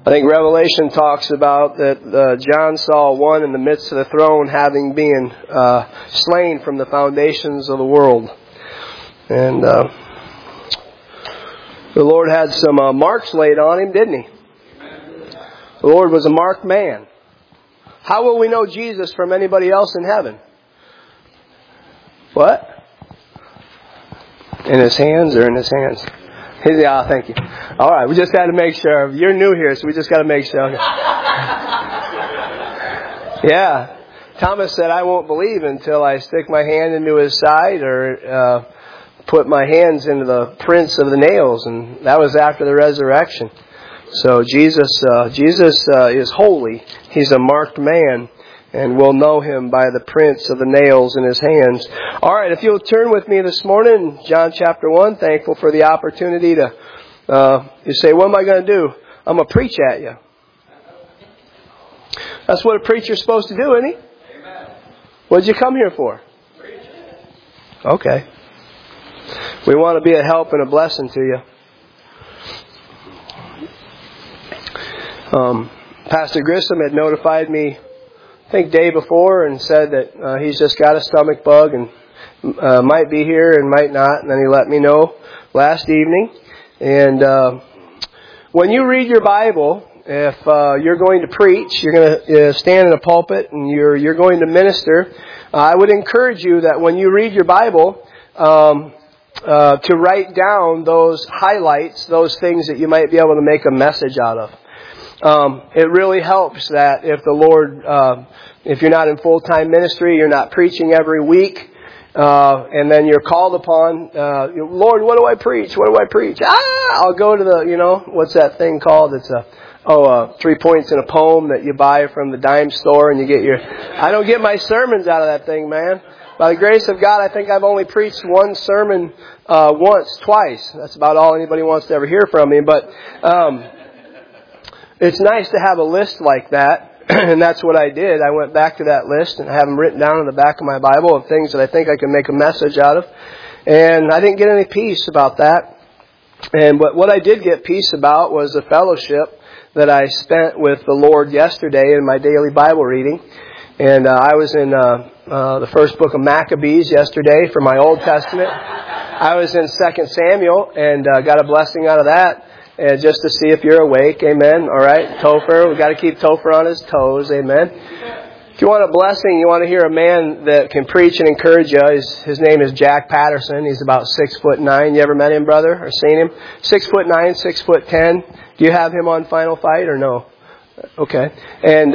I think Revelation talks about that John saw one in the midst of the throne having been slain from the foundations of the world. And the Lord had some marks laid on Him, didn't He? The Lord was a marked man. How will we know Jesus from anybody else in heaven? What? In His hands or in His hands? Yeah, thank you. All right, we just got to make sure. You're new here, so we just got to make sure. Okay. Yeah. Thomas said, I won't believe until I stick my hand into His side or put my hands into the prints of the nails. And that was after the resurrection. So Jesus is holy. He's a marked man. And we'll know Him by the prints of the nails in His hands. All right, if you'll turn with me this morning, John chapter 1. Thankful for the opportunity to, you say, what am I going to do? I'm going to preach at you. That's what a preacher's supposed to do, isn't he? Amen. What did you come here for? Preach. Okay. We want to be a help and a blessing to you. Pastor Grissom had notified me, I think day before, and said that he's just got a stomach bug and might be here and might not. And then he let me know last evening. And when you read your Bible, if you're going to preach, you're going to stand in a pulpit and you're going to minister, I would encourage you that when you read your Bible, to write down those highlights, those things that you might be able to make a message out of. It really helps that if the Lord, if you're not in full-time ministry, you're not preaching every week, and then you're called upon, Lord, what do I preach? What do I preach? I'll go to the, what's that thing called? It's 3 points in a poem that you buy from the dime store and you get I don't get my sermons out of that thing, man. By the grace of God, I think I've only preached one sermon, twice. That's about all anybody wants to ever hear from me, but, it's nice to have a list like that, and that's what I did. I went back to that list and I have them written down in the back of my Bible of things that I think I can make a message out of. And I didn't get any peace about that. But what I did get peace about was the fellowship that I spent with the Lord yesterday in my daily Bible reading. And I was in the first book of Maccabees yesterday for my Old Testament. I was in 2 Samuel and got a blessing out of that. And just to see if you're awake, amen. All right, Topher, we've got to keep Topher on his toes, amen. If you want a blessing, you want to hear a man that can preach and encourage you. His name is Jack Patterson. He's about 6'9". You ever met him, brother, or seen him? 6'9", 6'10". Do you have him on Final Fight or no? Okay, and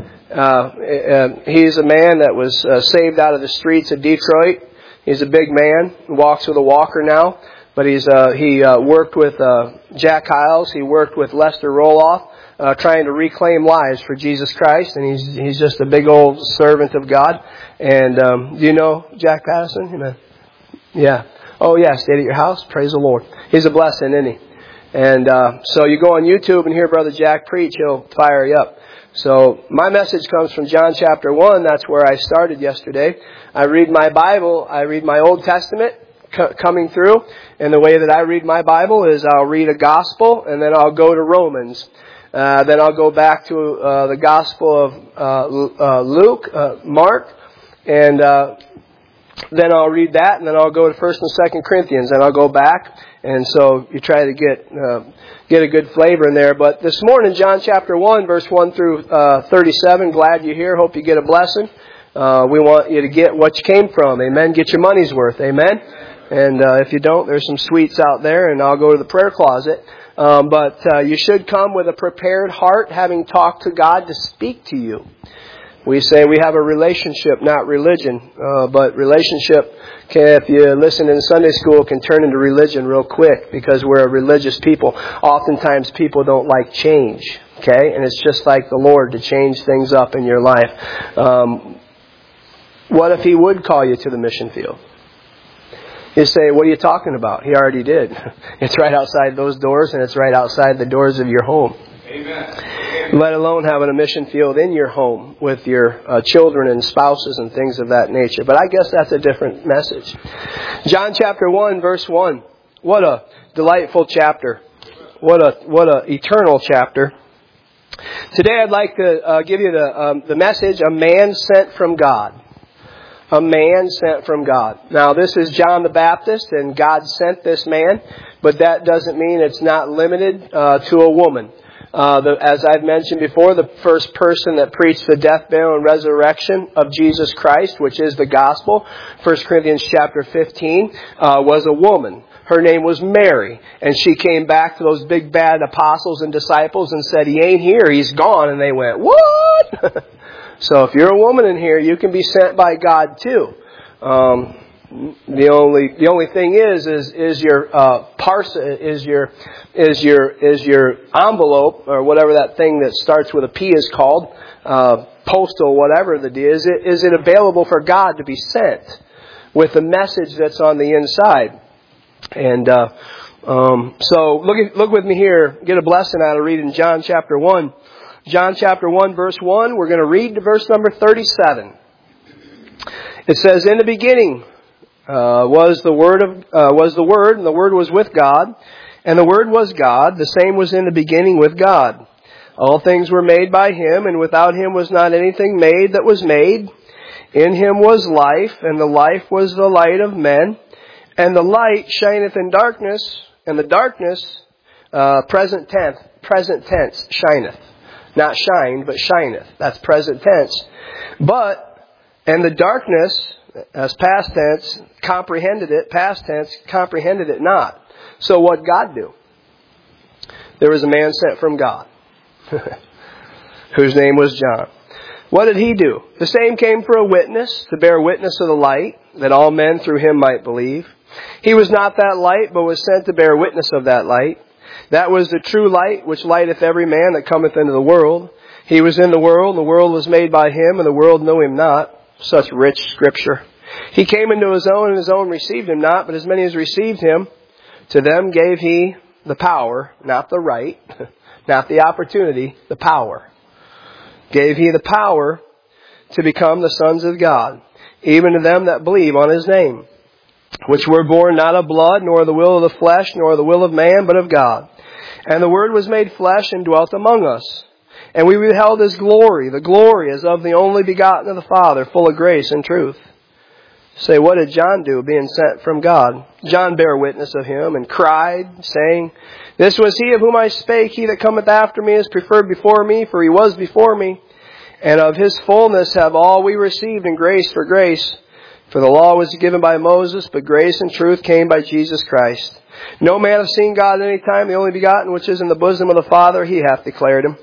he's a man that was saved out of the streets of Detroit. He's a big man. He walks with a walker now. But he worked with Jack Hiles. He worked with Lester Roloff, trying to reclaim lives for Jesus Christ. And he's just a big old servant of God. And do you know Jack Patterson? Amen. Yeah. Oh yeah, stayed at your house. Praise the Lord. He's a blessing, isn't he? And so you go on YouTube and hear Brother Jack preach, he'll fire you up. So my message comes from John chapter 1. That's where I started yesterday. I read my Bible. I read my Old Testament coming through. And the way that I read my Bible is I'll read a gospel and then I'll go to Romans. Then I'll go back to the gospel of Luke, Mark, and then I'll read that, and then I'll go to 1st and 2nd Corinthians, and I'll go back. And so you try to get a good flavor in there. But this morning, John chapter 1, verse 1 through 37, glad you're here. Hope you get a blessing. We want you to get what you came from. Amen. Get your money's worth. Amen. And if you don't, there's some sweets out there, and I'll go to the prayer closet. But you should come with a prepared heart, having talked to God to speak to you. We say we have a relationship, not religion. But relationship, if you listen in Sunday school, can turn into religion real quick because we're a religious people. Oftentimes people don't like change. Okay? And it's just like the Lord to change things up in your life. What if He would call you to the mission field? You say, what are you talking about? He already did. It's right outside those doors, and it's right outside the doors of your home. Amen. Let alone having a mission field in your home with your children and spouses and things of that nature. But I guess that's a different message. John chapter 1, verse 1. What a delightful chapter. What a eternal chapter. Today I'd like to give you the message, a man sent from God. A man sent from God. Now this is John the Baptist, and God sent this man, but that doesn't mean it's not limited to a woman. As I've mentioned before, the first person that preached the death, burial, and resurrection of Jesus Christ, which is the gospel, 1 Corinthians chapter 15, was a woman. Her name was Mary, and she came back to those big bad apostles and disciples and said, "He ain't here, he's gone." And they went, "What?" So if you're a woman in here, you can be sent by God too. The only thing is your your envelope, or whatever that thing that starts with a P is called, postal, whatever it is it available for God to be sent with the message that's on the inside? And so look with me here. Get a blessing out of reading John chapter 1. John chapter 1 verse 1. We're going to read to verse number 37. It says, "In the beginning was the Word, and the Word was with God, and the Word was God. The same was in the beginning with God. All things were made by Him, and without Him was not anything made that was made. In Him was life, and the life was the light of men. And the light shineth in darkness, and the darkness," present tense, shineth. Not shined, but shineth. That's present tense. And the darkness, as past tense, comprehended it, past tense, comprehended it not. So what God do? There was a man sent from God, whose name was John. What did he do? The same came for a witness, to bear witness of the light, that all men through him might believe. He was not that light, but was sent to bear witness of that light. That was the true light, which lighteth every man that cometh into the world. He was in the world, and the world was made by him, and the world knew him not. Such rich scripture. He came into his own, and his own received him not, but as many as received him, to them gave he the power, not the right, not the opportunity, the power. Gave he the power to become the sons of God, even to them that believe on his name, which were born not of blood, nor the will of the flesh, nor the will of man, but of God. And the Word was made flesh and dwelt among us. And we beheld His glory. The glory as of the only begotten of the Father, full of grace and truth. Say, what did John do, being sent from God? John bare witness of Him, and cried, saying, "This was He of whom I spake. He that cometh after me is preferred before me, for He was before me. And of His fullness have all we received in grace for grace. For the law was given by Moses, but grace and truth came by Jesus Christ. No man hath seen God at any time. The only begotten, which is in the bosom of the Father, He hath declared Him."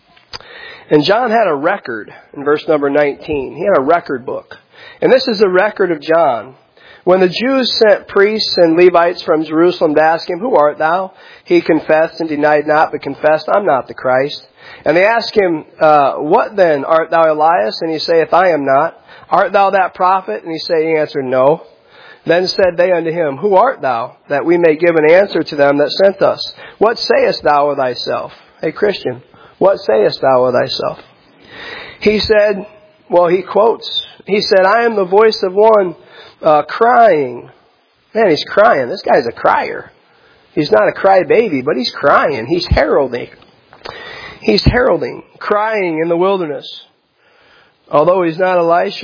And John had a record in verse number 19. He had a record book. And this is the record of John. When the Jews sent priests and Levites from Jerusalem to ask him, "Who art thou?" he confessed and denied not, but confessed, "I'm not the Christ." And they asked him, "What then? Art thou Elias?" And he saith, "I am not." "Art thou that prophet?" And he answered, "No." Then said they unto him, "Who art thou? That we may give an answer to them that sent us. What sayest thou of thyself?" Hey Christian, what sayest thou of thyself? He said, he quotes, he said, "I am the voice of one crying." Man, he's crying. This guy's a crier. He's not a crybaby, but he's crying. He's heralding. He's heralding, crying in the wilderness. Although he's not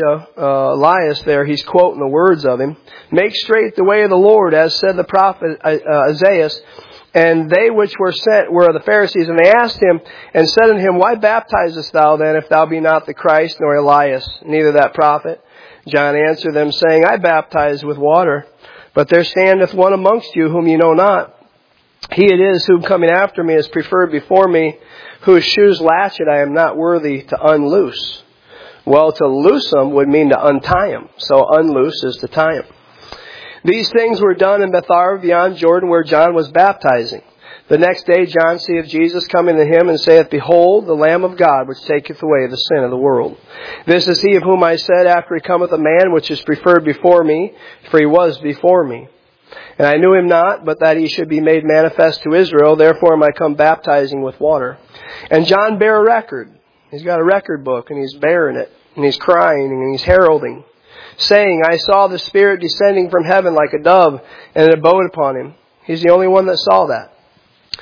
Elias there, he's quoting the words of him. "Make straight the way of the Lord, as said the prophet Isaiah." And they which were sent were the Pharisees, and they asked him and said unto him, "Why baptizest thou then, if thou be not the Christ, nor Elias, neither that prophet?" John answered them, saying, "I baptize with water, but there standeth one amongst you whom ye know not. He it is whom coming after me is preferred before me, whose shoes latchet I am not worthy to unloose." Well, to loose them would mean to untie them. So unloose is to tie them. These things were done in Bethabara beyond Jordan, where John was baptizing. The next day John seeth Jesus coming to him, and saith, "Behold, the Lamb of God, which taketh away the sin of the world. This is he of whom I said, After he cometh a man which is preferred before me, for he was before me. And I knew him not, but that he should be made manifest to Israel. Therefore am I come baptizing with water." And John bare a record. He's got a record book, and he's bearing it, and he's crying, and he's heralding, saying, "I saw the Spirit descending from heaven like a dove, and it abode upon him." He's the only one that saw that.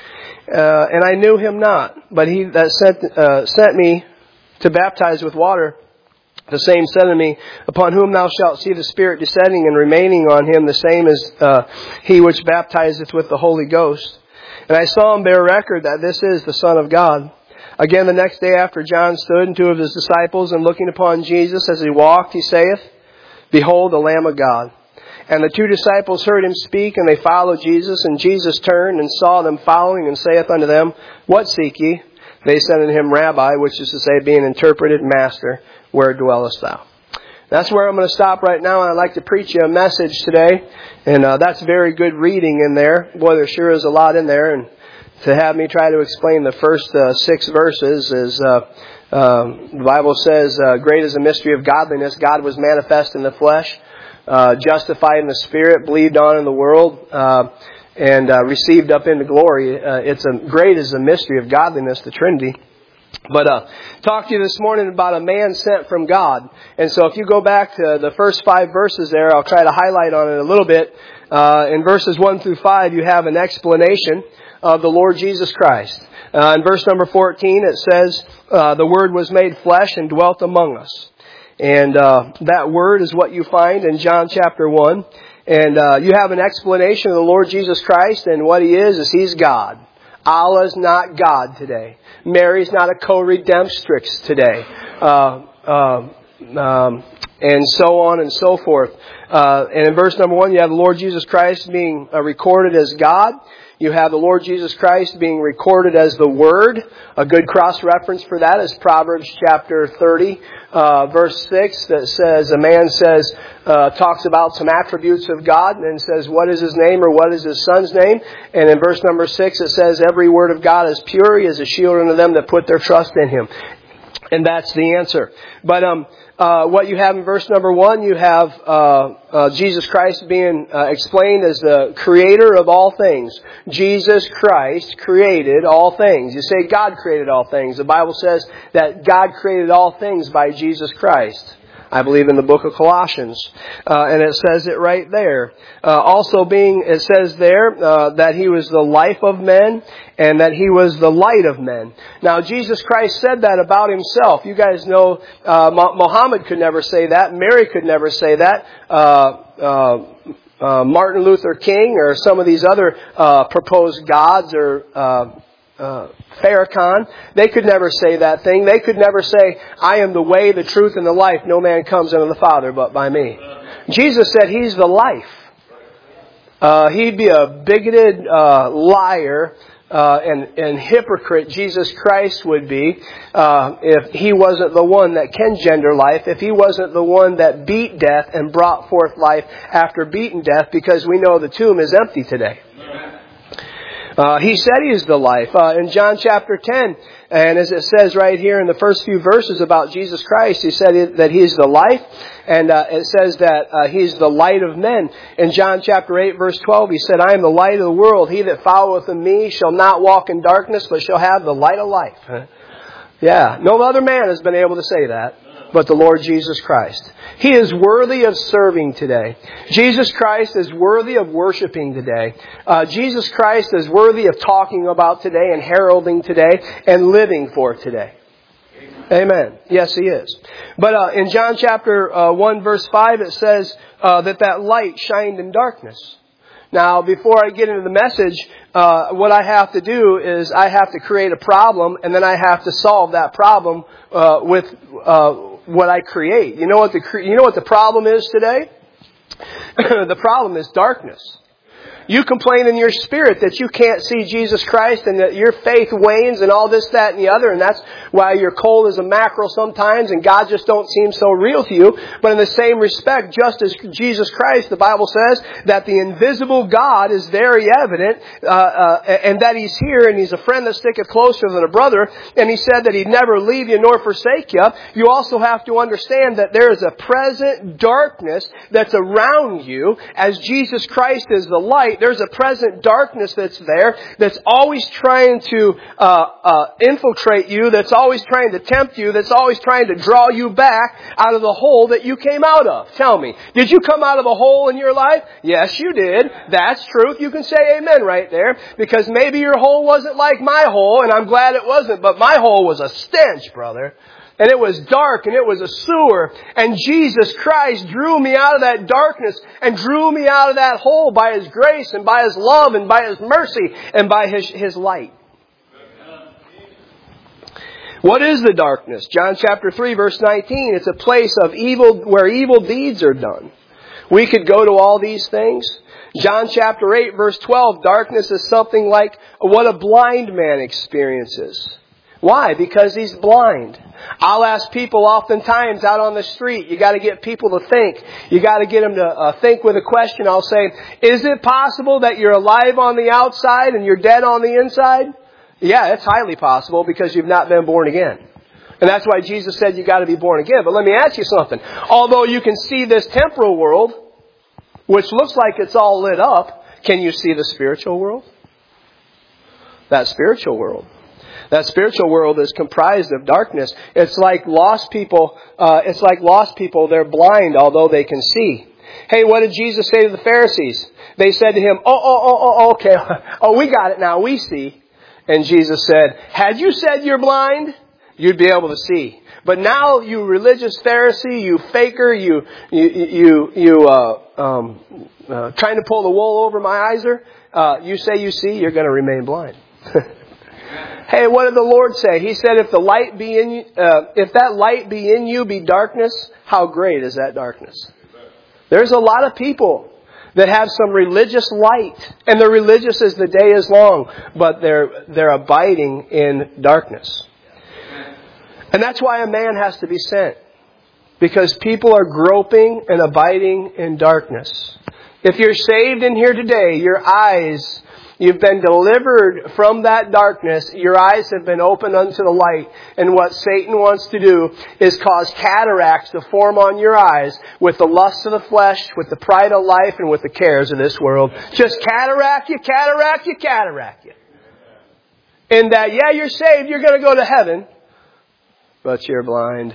and I knew him not. But he that sent me to baptize with water, the same said unto me, upon whom thou shalt see the Spirit descending and remaining on him, the same is he which baptizeth with the Holy Ghost. And I saw him bear record that this is the Son of God. Again, the next day after John stood, and two of his disciples, and looking upon Jesus as he walked, he saith, Behold, the Lamb of God. And the two disciples heard him speak, and they followed Jesus. And Jesus turned and saw them following, and saith unto them, What seek ye? They said unto him, Rabbi, which is to say, being interpreted, Master, where dwellest thou? That's where I'm going to stop right now, and I'd like to preach you a message today. And that's very good reading in there. Boy, there sure is a lot in there. And to have me try to explain the first 6 verses is, the Bible says, great is the mystery of godliness. God was manifest in the flesh, justified in the Spirit, believed on in the world, and received up into glory. Great is the mystery of godliness, the Trinity. But talk to you this morning about a man sent from God. And so if you go back to the first 5 verses there, I'll try to highlight on it a little bit. In verses 1 through 5, you have an explanation of the Lord Jesus Christ. In verse number 14, it says, the Word was made flesh and dwelt among us. And that Word is what you find in John chapter 1. And you have an explanation of the Lord Jesus Christ, and what He is He's God. Allah's not God today. Mary's not a co-redemptrix today. And so on and so forth. And in verse number 1, you have the Lord Jesus Christ being recorded as God. You have the Lord Jesus Christ being recorded as the Word. A good cross-reference for that is Proverbs chapter 30, verse 6, that says, a man talks about some attributes of God and says, what is His name, or what is His Son's name? And in verse number 6, it says, every word of God is pure. He is a shield unto them that put their trust in Him. And that's the answer. But what you have in verse number 1, you have Jesus Christ being explained as the creator of all things. Jesus Christ created all things. You say God created all things. The Bible says that God created all things by Jesus Christ. I believe in the book of Colossians. And it says it right there. It says there that He was the life of men and that He was the light of men. Now, Jesus Christ said that about Himself. You guys know Muhammad could never say that. Mary could never say that. Martin Luther King or some of these other proposed gods or Farrakhan, they could never say that thing. They could never say, I am the way, the truth, and the life. No man comes unto the Father but by me. Jesus said He's the life. He'd be a bigoted liar and hypocrite, Jesus Christ would be, if He wasn't the one that can gender life, if He wasn't the one that beat death and brought forth life after beating death, because we know the tomb is empty today. He said He is the life. In John chapter 10, and as it says right here in the first few verses about Jesus Christ, He said that He is the life, and it says that He's the light of men. In John chapter 8, verse 12, He said, I am the light of the world. He that followeth in me shall not walk in darkness, but shall have the light of life. Yeah, no other man has been able to say that but the Lord Jesus Christ. He is worthy of serving today. Jesus Christ is worthy of worshiping today. Jesus Christ is worthy of talking about today and heralding today and living for today. Amen. Yes, He is. But in John chapter 1 verse 5 it says that light shined in darkness. Now, before I get into the message, what I have to do is I have to create a problem, and then I have to solve that problem with what I create. You know what the problem is today? The problem is darkness. You complain in your spirit that you can't see Jesus Christ and that your faith wanes and all this, that, and the other, and that's why you're cold as a mackerel sometimes and God just don't seem so real to you. But in the same respect, just as Jesus Christ, the Bible says that the invisible God is very evident and that He's here and He's a friend that sticketh closer than a brother, and He said that He'd never leave you nor forsake you. You also have to understand that there is a present darkness that's around you as Jesus Christ is the light. There's a present darkness that's there, that's always trying to infiltrate you, that's always trying to tempt you, that's always trying to draw you back out of the hole that you came out of. Tell me, did you come out of a hole in your life? Yes, you did. That's truth. You can say amen right there, because maybe your hole wasn't like my hole, and I'm glad it wasn't, but my hole was a stench, brother. And it was dark, and it was a sewer. And Jesus Christ drew me out of that darkness and drew me out of that hole by His grace and by His love and by His mercy and by His light. What is the darkness? John chapter 3 verse 19. It's a place of evil, where evil deeds are done. We could go to all these things. John chapter 8 verse 12. Darkness is something like what a blind man experiences. Why? Because he's blind. I'll ask people oftentimes out on the street, you got to get people to think. You got to get them to think with a question. I'll say, is it possible that you're alive on the outside and you're dead on the inside? Yeah, it's highly possible, because you've not been born again. And that's why Jesus said you got to be born again. But let me ask you something. Although you can see this temporal world, which looks like it's all lit up, can you see the spiritual world? That spiritual world. That spiritual world is comprised of darkness. It's like lost people. They're blind, although they can see. Hey, what did Jesus say to the Pharisees? They said to Him, okay. Oh, we got it now. We see. And Jesus said, had you said you're blind, you'd be able to see. But now, you religious Pharisee, you faker, you trying to pull the wool over my eyes, you say you see, you're going to remain blind. Hey, what did the Lord say? He said, if the light be in you, if that light be in you be darkness, how great is that darkness? There's a lot of people that have some religious light, and they're religious as the day is long, but they're abiding in darkness. And that's why a man has to be sent, because people are groping and abiding in darkness. If you're saved in here today, your eyes, you've been delivered from that darkness. Your eyes have been opened unto the light. And what Satan wants to do is cause cataracts to form on your eyes with the lust of the flesh, with the pride of life, and with the cares of this world. Just cataract you. In that, yeah, you're saved, you're going to go to heaven, but you're blind.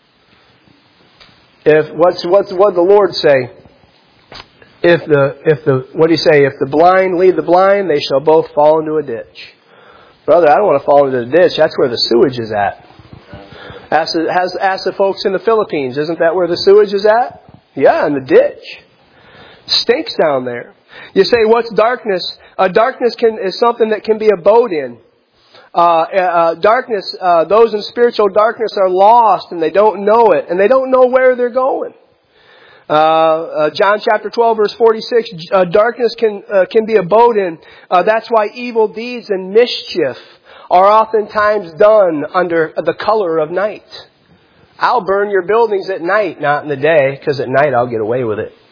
What did the Lord say? If the blind lead the blind, they shall both fall into a ditch. Brother, I don't want to fall into the ditch. That's where the sewage is at. Ask the folks in the Philippines. Isn't that where the sewage is at? Yeah, in the ditch. Stinks down there. You say, what's darkness? Darkness is something that can be abode in. Darkness, those in spiritual darkness are lost, and they don't know it, and they don't know where they're going. John chapter 12 verse 46, darkness can be abode in. That's why evil deeds and mischief are oftentimes done under the color of night. I'll burn your buildings at night, not in the day, because at night I'll get away with it.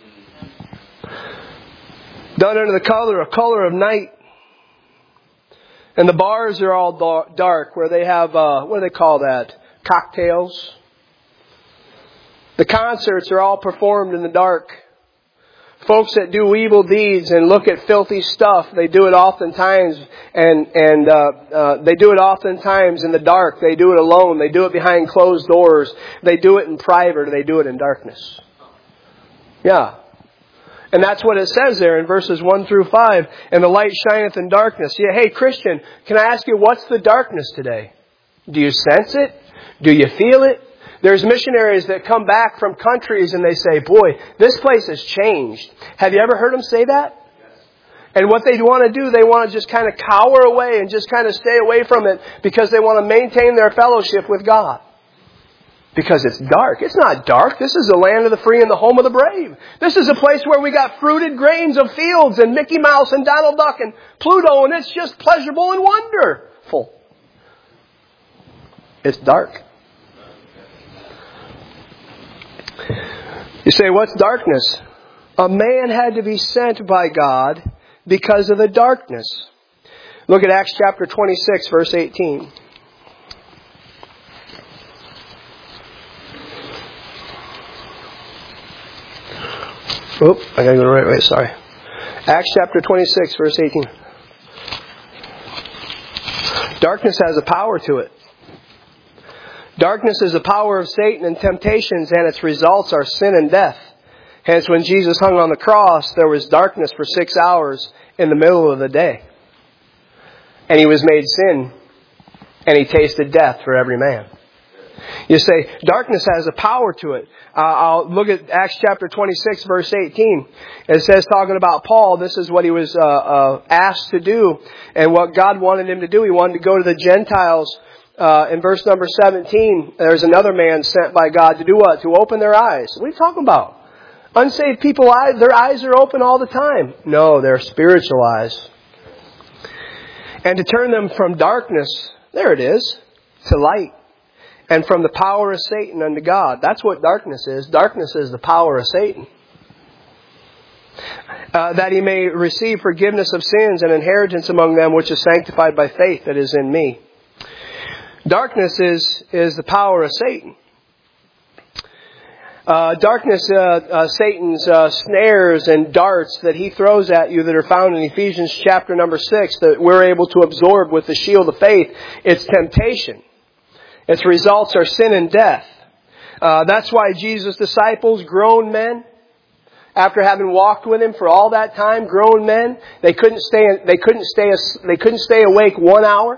Done under the color of night. And the bars are all dark, where they have, what do they call that? Cocktails. The concerts are all performed in the dark. Folks that do evil deeds and look at filthy stuff, they do it oftentimes, and they do it oftentimes in the dark. They do it alone. They do it behind closed doors. They do it in private, or they do it in darkness. Yeah. And that's what it says there in verses 1 through 5. And the light shineth in darkness. Yeah, hey, Christian, can I ask you, what's the darkness today? Do you sense it? Do you feel it? There's missionaries that come back from countries and they say, boy, this place has changed. Have you ever heard them say that? Yes. And what they want to do, they want to just kind of cower away and just kind of stay away from it, because they want to maintain their fellowship with God. Because it's dark. It's not dark. This is the land of the free and the home of the brave. This is a place where we got fruited grains of fields and Mickey Mouse and Donald Duck and Pluto, and it's just pleasurable and wonderful. It's dark. You say, what's darkness? A man had to be sent by God because of the darkness. Look at Acts chapter 26, verse 18. I gotta go the right way, sorry. Acts chapter 26, verse 18. Darkness has a power to it. Darkness is the power of Satan and temptations, and its results are sin and death. Hence, when Jesus hung on the cross, there was darkness for 6 hours in the middle of the day. And He was made sin, and He tasted death for every man. You say, darkness has a power to it. I'll look at Acts chapter 26, verse 18. It says, talking about Paul, this is what he was asked to do and what God wanted him to do. He wanted to go to the Gentiles. In verse number 17, there's another man sent by God to do what? To open their eyes. What are you talking about? Unsaved people, their eyes are open all the time. No, they're spiritual eyes. And to turn them from darkness, there it is, to light. And from the power of Satan unto God. That's what darkness is. Darkness is the power of Satan. That he may receive forgiveness of sins and inheritance among them which is sanctified by faith that is in me. Darkness is the power of Satan. Darkness, Satan's snares and darts that he throws at you that are found in Ephesians chapter number 6 that we're able to absorb with the shield of faith. It's temptation. Its results are sin and death. That's why Jesus' disciples, grown men, after having walked with Him for all that time, grown men, they couldn't stay awake 1 hour.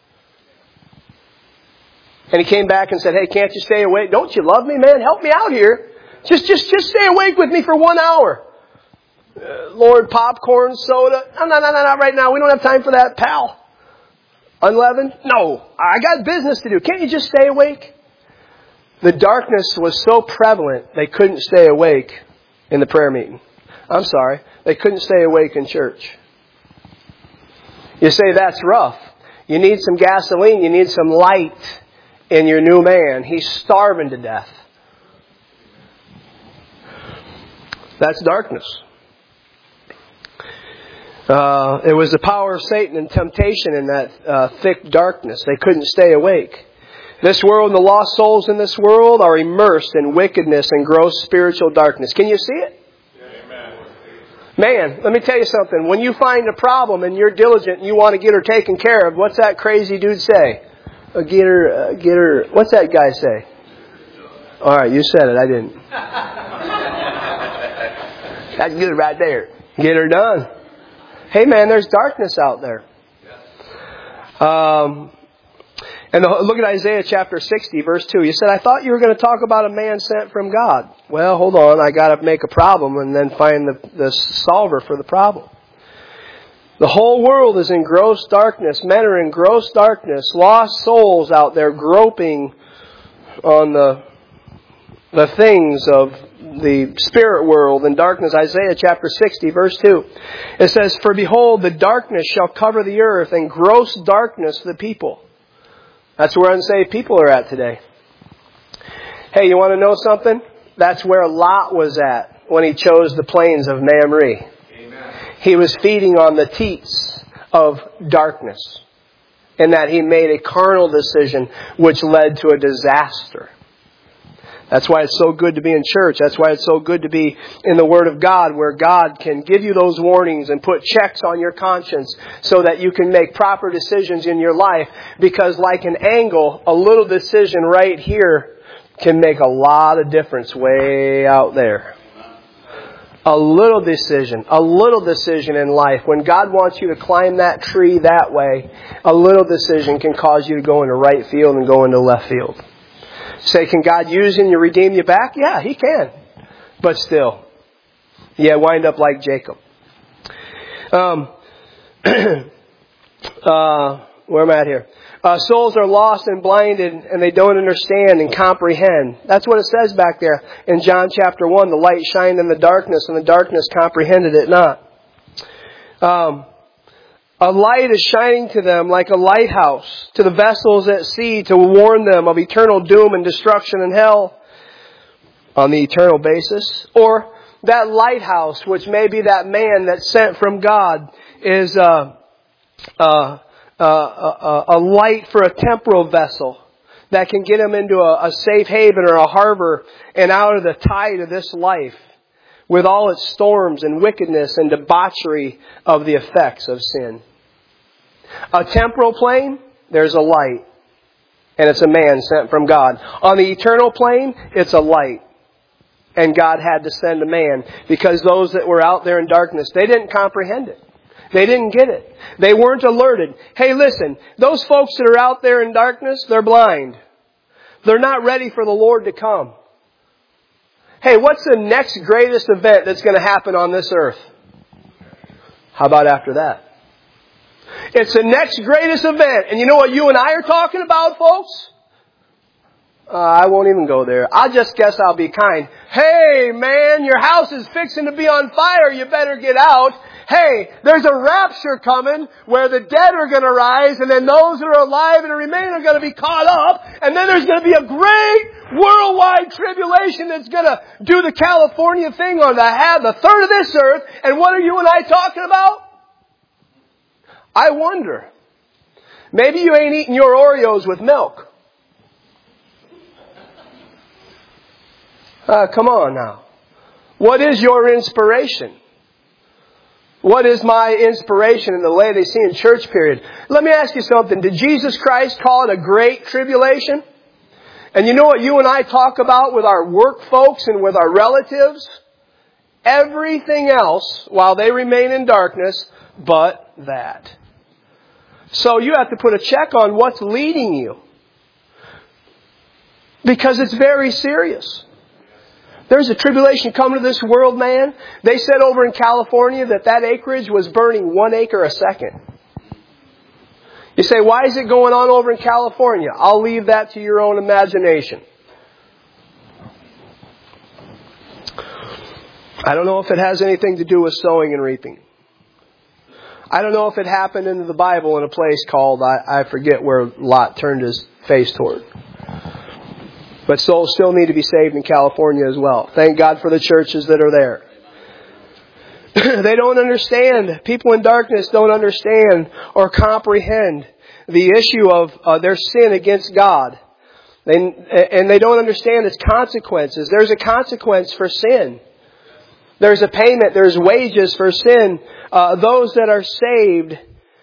And He came back and said, "Hey, can't you stay awake? Don't you love me, man? Help me out here. Just stay awake with me for 1 hour." Lord, popcorn, soda. No, not right now. We don't have time for that, pal. Unleavened? No. I got business to do. Can't you just stay awake? The darkness was so prevalent, they couldn't stay awake in the prayer meeting. I'm sorry. They couldn't stay awake in church. You say, that's rough. You need some gasoline. You need some light in your new man. He's starving to death. That's darkness. It was the power of Satan and temptation in that thick darkness. They couldn't stay awake. This world and the lost souls in this world are immersed in wickedness and gross spiritual darkness. Can you see it? Amen. Man, let me tell you something. When you find a problem and you're diligent and you want to get her taken care of, what's that crazy dude say? Get her. What's that guy say? All right, you said it. I didn't. That's good right there. Get her done. Hey man, there's darkness out there. Look at Isaiah chapter 60, verse 2. You said, I thought you were going to talk about a man sent from God. Well, hold on. I got to make a problem and then find the solver for the problem. The whole world is in gross darkness. Men are in gross darkness. Lost souls out there groping on the things of the spirit world in darkness. Isaiah chapter 60, verse 2. It says, For behold, the darkness shall cover the earth, and gross darkness the people. That's where unsaved people are at today. Hey, you want to know something? That's where Lot was at when he chose the plains of Mamre. Amen. He was feeding on the teats of darkness, in that he made a carnal decision which led to a disaster. That's why it's so good to be in church. That's why it's so good to be in the Word of God, where God can give you those warnings and put checks on your conscience so that you can make proper decisions in your life. Because like an angle, a little decision right here can make a lot of difference way out there. A little decision in life. When God wants you to climb that tree that way, a little decision can cause you to go into right field and go into left field. Say, can God use you and redeem you back? Yeah, He can. But still, wind up like Jacob. Where am I at here? Souls are lost and blinded, and they don't understand and comprehend. That's what it says back there in John chapter 1. The light shined in the darkness, and the darkness comprehended it not. A light is shining to them like a lighthouse, to the vessels at sea, to warn them of eternal doom and destruction in hell on the eternal basis. Or that lighthouse, which may be that man that's sent from God, is a light for a temporal vessel that can get him into a safe haven or a harbor and out of the tide of this life. with all its storms and wickedness and debauchery of the effects of sin. A temporal plane, there's a light. And it's a man sent from God. On the eternal plane, it's a light. And God had to send a man because those that were out there in darkness, they didn't comprehend it. They didn't get it. They weren't alerted. Hey, listen, those folks that are out there in darkness, they're blind. They're not ready for the Lord to come. Hey, what's the next greatest event that's going to happen on this earth? How about after that? It's the next greatest event. And you know what you and I are talking about, folks? I won't even go there. I just guess I'll be kind. Hey, man, your house is fixing to be on fire. You better get out. Hey, there's a rapture coming where the dead are going to rise, and then those that are alive and remain are going to be caught up. And then there's going to be a great worldwide tribulation that's going to do the California thing on the third of this earth. And what are you and I talking about? I wonder. Maybe you ain't eating your Oreos with milk. Come on now. What is your inspiration? What is my inspiration in the Laodicean church period? Let me ask you something. Did Jesus Christ call it a great tribulation? And you know what you and I talk about with our work folks and with our relatives? Everything else while they remain in darkness but that. So you have to put a check on what's leading you. Because it's very serious. There's a tribulation coming to this world, man. They said over in California that acreage was burning 1 acre a second. You say, why is it going on over in California? I'll leave that to your own imagination. I don't know if it has anything to do with sowing and reaping. I don't know if it happened in the Bible in a place called, I forget where Lot turned his face toward. But souls still need to be saved in California as well. Thank God for the churches that are there. They don't understand. People in darkness don't understand or comprehend the issue of their sin against God. And they don't understand its consequences. There's a consequence for sin. There's a payment. There's wages for sin. Those that are saved,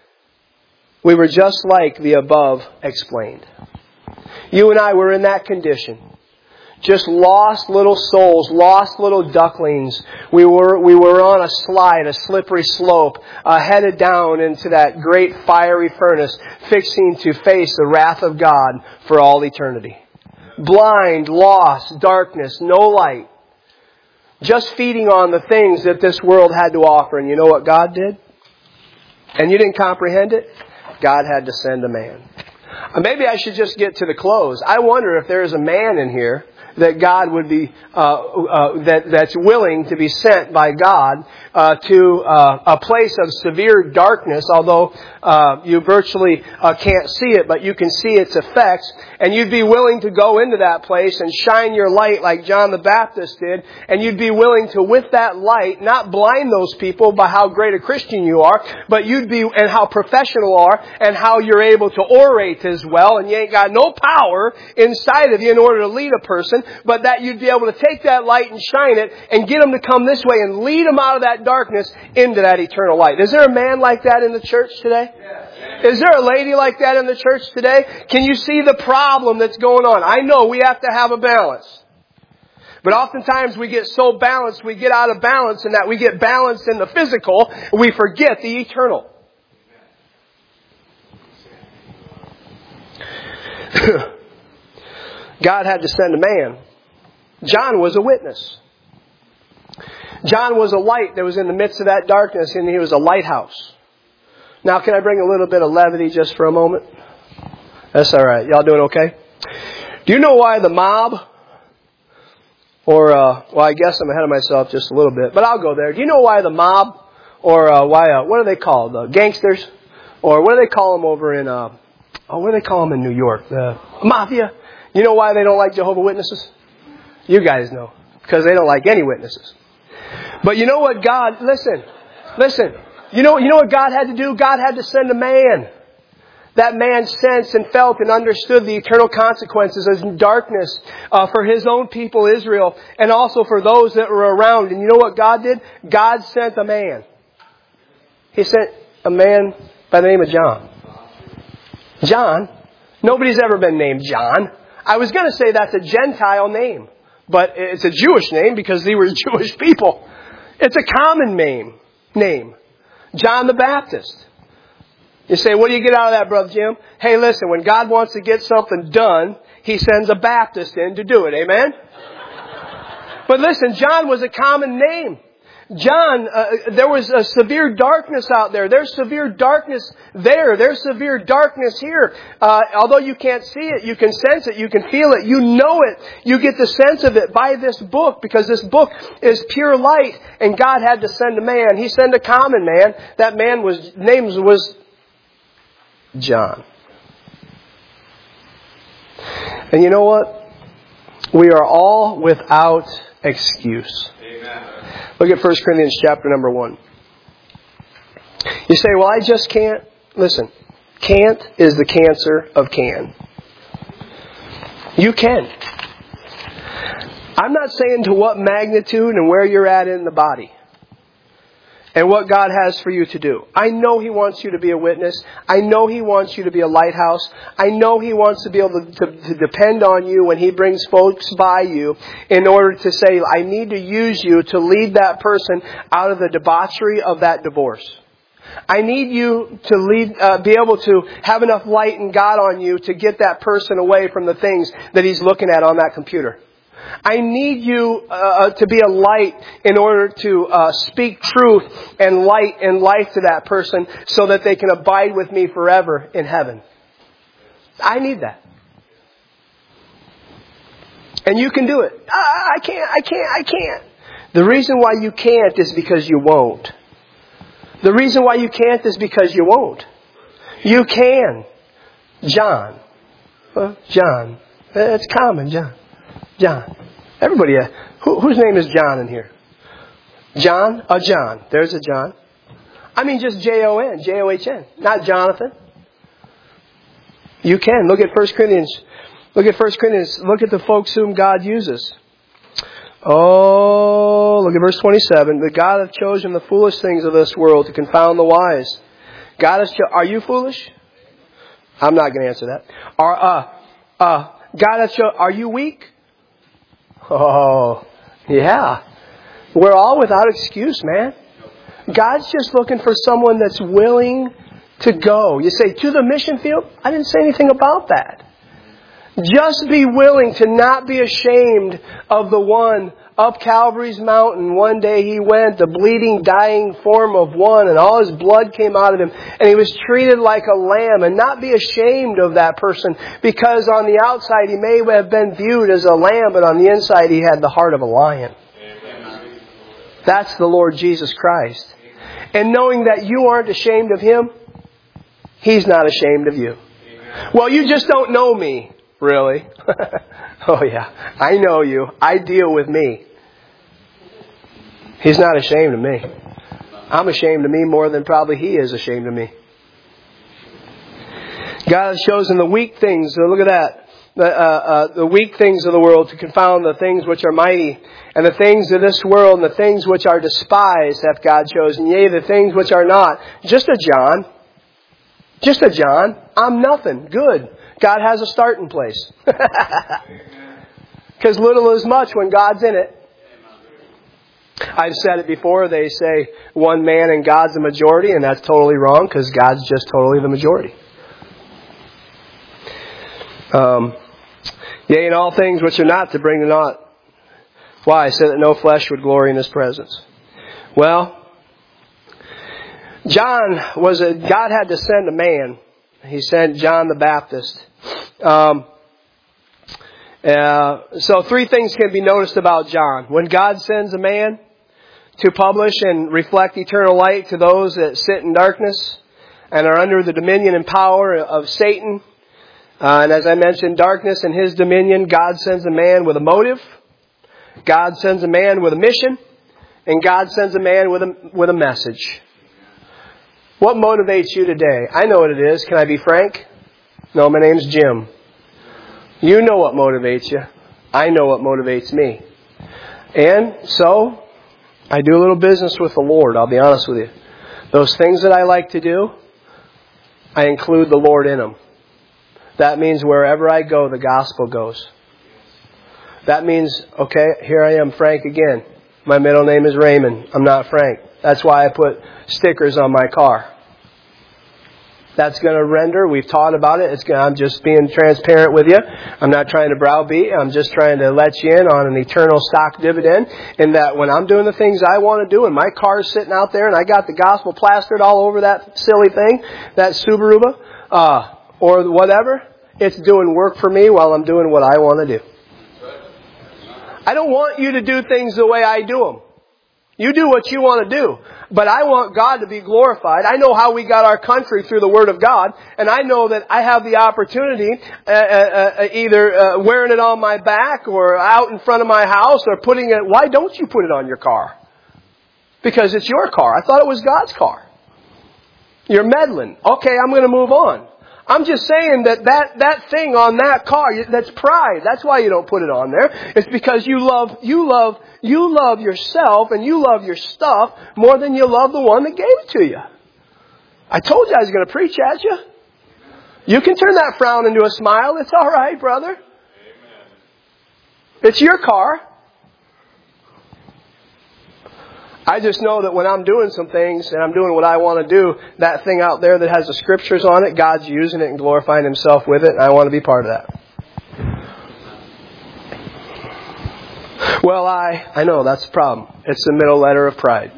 we were just like the above explained. You and I were in that condition. Just lost little souls, lost little ducklings. We were on a slide, a slippery slope, headed down into that great fiery furnace, fixing to face the wrath of God for all eternity. Blind, lost, darkness, no light. Just feeding on the things that this world had to offer. And you know what God did? And you didn't comprehend it? God had to send a man. Maybe I should just get to the close. I wonder if there is a man in here that God would be, that's willing to be sent by God to a place of severe darkness, although you virtually can't see it, but you can see its effects. And you'd be willing to go into that place and shine your light like John the Baptist did. And you'd be willing to, with that light, not blind those people by how great a Christian you are, but and how professional you are, and how you're able to orate as well. And you ain't got no power inside of you in order to lead a person, but that you'd be able to take that light and shine it and get them to come this way and lead them out of that darkness into that eternal light. Is there a man like that in the church today? Is there a lady like that in the church today? Can you see the problem that's going on? I know we have to have a balance. But oftentimes we get so balanced, we get out of balance, and that we get balanced in the physical, we forget the eternal. God had to send a man. John was a witness. John was a light that was in the midst of that darkness, and he was a lighthouse. Now, can I bring a little bit of levity just for a moment? That's all right. Y'all doing okay? Do you know why the mob, I guess I'm ahead of myself just a little bit, but I'll go there. Do you know why the mob, what are they called? Gangsters? Or what do they call them over in, what do they call them in New York? The mafia? You know why they don't like Jehovah's Witnesses? You guys know. Because they don't like any witnesses. But you know what God, listen. You know what God had to do? God had to send a man. That man sensed and felt and understood the eternal consequences of darkness for his own people, Israel, and also for those that were around. And you know what God did? God sent a man. He sent a man by the name of John. John? Nobody's ever been named John. I was going to say that's a Gentile name, but it's a Jewish name because they were Jewish people. It's a common name. John the Baptist. You say, what do you get out of that, Brother Jim? Hey, listen, when God wants to get something done, He sends a Baptist in to do it. Amen? But listen, John was a common name. John, there was a severe darkness out there. There's severe darkness there. There's severe darkness here. Although you can't see it, you can sense it, you can feel it, you know it. You get the sense of it by this book, because this book is pure light. And God had to send a man. He sent a common man. That man name was John. And you know what? We are all without excuse. Amen. Look at 1 Corinthians chapter number 1. You say, well, I just can't. Listen, can't is the cancer of can. You can. I'm not saying to what magnitude and where you're at in the body and what God has for you to do. I know He wants you to be a witness. I know He wants you to be a lighthouse. I know He wants to be able to depend on you when He brings folks by you in order to say, I need to use you to lead that person out of the debauchery of that divorce. I need you to be able to have enough light in God on you to get that person away from the things that he's looking at on that computer. I need you to be a light in order to speak truth and light and life to that person so that they can abide with me forever in heaven. I need that. And you can do it. I can't. The reason why you can't is because you won't. The reason why you can't is because you won't. You can. John. John. It's common, John. John. Everybody, whose name is John in here? John? A John. There's a John. I mean just Jon, John, not Jonathan. You can. Look at 1 Corinthians. Look at 1 Corinthians. Look at the folks whom God uses. Oh, look at verse 27. But God hath chosen the foolish things of this world to confound the wise. Are you foolish? I'm not going to answer that. God hath chosen. Are you weak? Oh, yeah. We're all without excuse, man. God's just looking for someone that's willing to go. You say, to the mission field? I didn't say anything about that. Just be willing to not be ashamed of the one up Calvary's mountain. One day he went, the bleeding, dying form of one, and all his blood came out of him. And he was treated like a lamb. And not be ashamed of that person, because on the outside he may have been viewed as a lamb, but on the inside he had the heart of a lion. Amen. That's the Lord Jesus Christ. And knowing that you aren't ashamed of Him, He's not ashamed of you. Amen. Well, you just don't know me. Really? Oh yeah, I know you. I deal with me. He's not ashamed of me. I'm ashamed of me more than probably He is ashamed of me. God has chosen the weak things. So look at that. The weak things of the world to confound the things which are mighty. And the things of this world and the things which are despised hath God chosen. Yea, the things which are not. Just a John. Just a John. I'm nothing. Good. God has a starting place. Because little is much when God's in it. I've said it before. They say one man and God's the majority, and that's totally wrong, because God's just totally the majority. Yea, in all things which are not, to bring to naught. Why? So that no flesh would glory in His presence. Well, God had to send a man. He sent John the Baptist. So 3 things can be noticed about John. When God sends a man to publish and reflect eternal light to those that sit in darkness and are under the dominion and power of Satan, and as I mentioned, darkness and his dominion, God sends a man with a motive. God sends a man with a mission. And God sends a man with a message. What motivates you today? I know what it is. Can I be frank? No, my name's Jim. You know what motivates you. I know what motivates me. And so, I do a little business with the Lord, I'll be honest with you. Those things that I like to do, I include the Lord in them. That means wherever I go, the gospel goes. That means, okay, here I am, Frank again. My middle name is Raymond. I'm not Frank. That's why I put stickers on my car. That's going to render. We've taught about it. I'm just being transparent with you. I'm not trying to browbeat. I'm just trying to let you in on an eternal stock dividend. In that when I'm doing the things I want to do and my car's sitting out there and I got the gospel plastered all over that silly thing, that Subaru, or whatever, it's doing work for me while I'm doing what I want to do. I don't want you to do things the way I do them. You do what you want to do. But I want God to be glorified. I know how we got our country through the Word of God. And I know that I have the opportunity, either wearing it on my back or out in front of my house or putting it. Why don't you put it on your car? Because it's your car. I thought it was God's car. You're meddling. Okay, I'm going to move on. I'm just saying that thing on that car, that's pride. That's why you don't put it on there. It's because you love yourself and you love your stuff more than you love the one that gave it to you. I told you I was going to preach at you. You can turn that frown into a smile. It's all right, brother. Amen. It's your car. I just know that when I'm doing some things and I'm doing what I want to do, that thing out there that has the scriptures on it, God's using it and glorifying Himself with it, and I want to be part of that. Well, I know that's the problem. It's the middle letter of pride.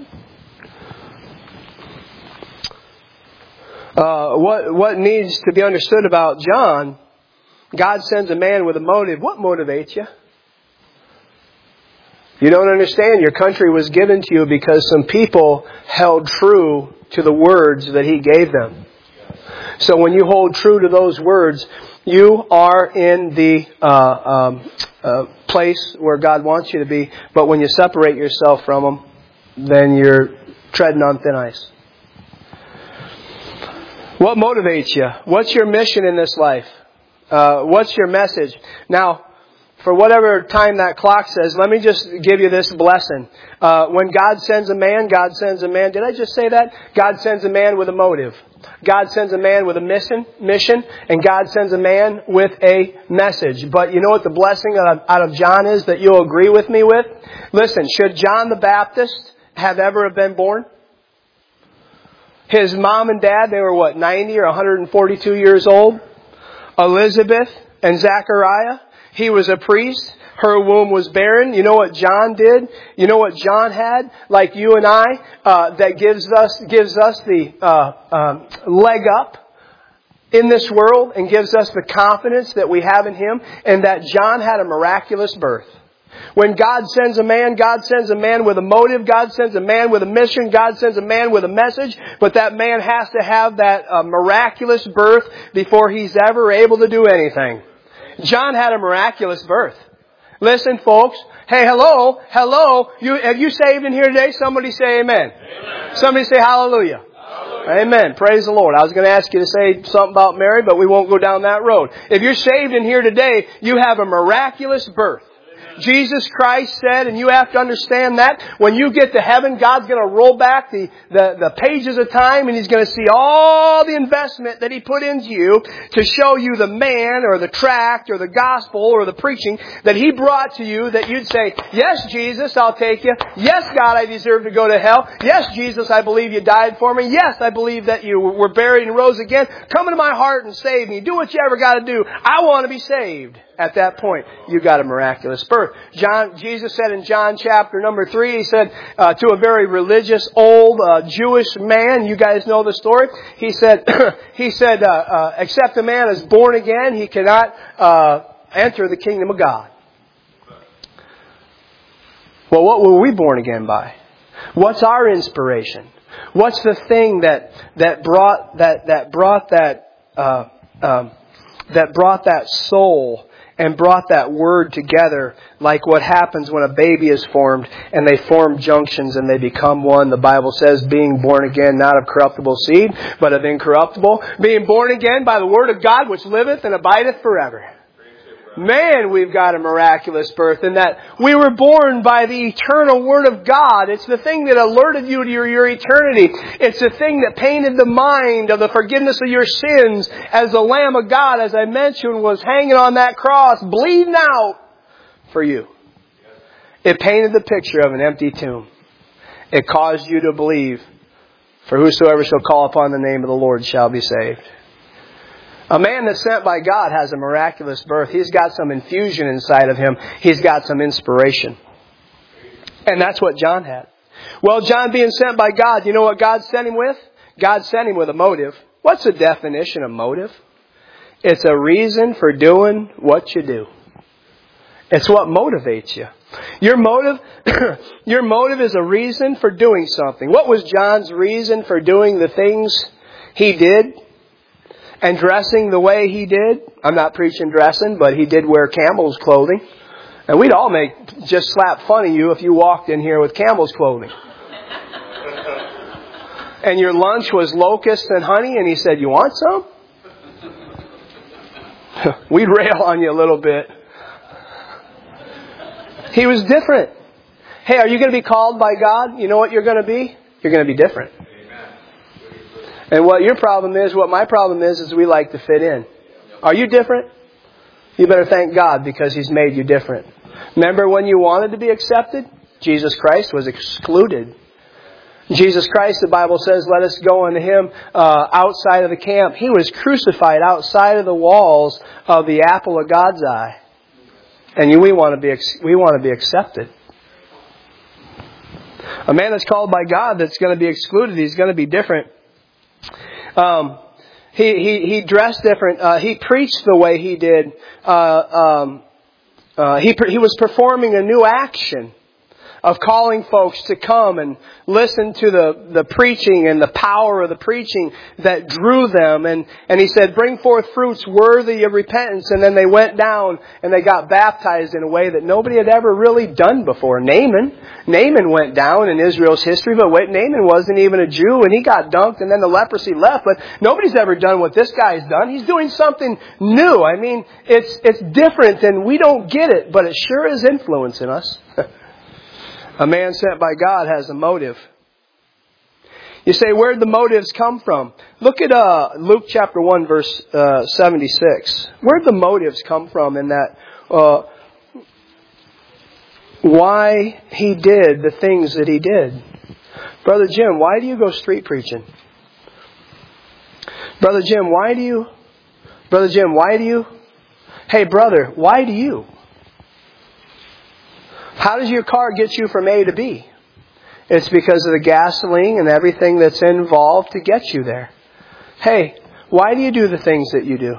What needs to be understood about John, God sends a man with a motive. What motivates you? You don't understand. Your country was given to you because some people held true to the words that He gave them. So when you hold true to those words, you are in the place where God wants you to be. But when you separate yourself from them, then you're treading on thin ice. What motivates you? What's your mission in this life? What's your message? Now, for whatever time that clock says, let me just give you this blessing. When God sends a man, God sends a man. Did I just say that? God sends a man with a motive. God sends a man with a mission, and God sends a man with a message. But you know what the blessing out of John is that you'll agree with me with? Listen, should John the Baptist have ever been born? His mom and dad, they were 90 or 142 years old? Elizabeth and Zachariah? He was a priest. Her womb was barren. You know what John did? You know what John had? Like you and I, that gives us the leg up in this world and gives us the confidence that we have in Him, and that John had a miraculous birth. When God sends a man with a motive. God sends a man with a mission. God sends a man with a message. But that man has to have that miraculous birth before he's ever able to do anything. John had a miraculous birth. Listen, folks. Hey, hello. Have you saved in here today? Somebody say amen. Amen. Somebody say hallelujah. Hallelujah. Amen. Praise the Lord. I was going to ask you to say something about Mary, but we won't go down that road. If you're saved in here today, you have a miraculous birth. Jesus Christ said, and you have to understand that, when you get to heaven, God's going to roll back the pages of time, and He's going to see all the investment that He put into you to show you the man or the tract or the gospel or the preaching that He brought to you, that you'd say, yes, Jesus, I'll take you. Yes, God, I deserve to go to hell. Yes, Jesus, I believe You died for me. Yes, I believe that You were buried and rose again. Come into my heart and save me. Do what you ever got to do. I want to be saved. At that point, you got a miraculous birth. Jesus said in John chapter number 3, He said to a very religious old Jewish man, you guys know the story. He said, except a man is born again, he cannot enter the kingdom of God. Well, what were we born again by? What's our inspiration? What's the thing that brought that soul and brought that word together like what happens when a baby is formed and they form junctions and they become one. The Bible says, being born again, not of corruptible seed, but of incorruptible. Being born again by the word of God, which liveth and abideth forever. Man, we've got a miraculous birth in that we were born by the eternal Word of God. It's the thing that alerted you to your eternity. It's the thing that painted the mind of the forgiveness of your sins as the Lamb of God, as I mentioned, was hanging on that cross, bleeding out for you. It painted the picture of an empty tomb. It caused you to believe, for whosoever shall call upon the name of the Lord shall be saved. A man that's sent by God has a miraculous birth. He's got some infusion inside of him. He's got some inspiration. And that's what John had. Well, John being sent by God, you know what God sent him with? God sent him with a motive. What's the definition of motive? It's a reason for doing what you do. It's what motivates you. Your motive is a reason for doing something. What was John's reason for doing the things he did? And dressing the way he did? I'm not preaching dressing, but he did wear camel's clothing. And we'd all just slap fun of you if you walked in here with camel's clothing. And your lunch was locusts and honey, and he said, "You want some?" We'd rail on you a little bit. He was different. Hey, are you going to be called by God? You know what you're going to be? You're going to be different. And what your problem is, what my problem is we like to fit in. Are you different? You better thank God because He's made you different. Remember when you wanted to be accepted? Jesus Christ was excluded. Jesus Christ, the Bible says, let us go unto Him outside of the camp. He was crucified outside of the walls of the apple of God's eye. And we want to be accepted. A man that's called by God that's going to be excluded, he's going to be different. He dressed different. He preached the way he did. He was performing a new action of calling folks to come and listen to the preaching and the power of the preaching that drew them. And he said, bring forth fruits worthy of repentance. And then they went down and they got baptized in a way that nobody had ever really done before. Naaman went down in Israel's history, but Naaman wasn't even a Jew, and he got dunked, and then the leprosy left. But nobody's ever done what this guy's done. He's doing something new. I mean, it's different, and we don't get it, but it sure is influencing us. A man sent by God has a motive. You say, where'd the motives come from? Look at Luke chapter 1, verse 76. Where'd the motives come from in that? Why he did the things that he did. Brother Jim, why do you go street preaching? Brother Jim, why do you? Hey, brother, why do you? How does your car get you from A to B? It's because of the gasoline and everything that's involved to get you there. Hey, why do you do the things that you do?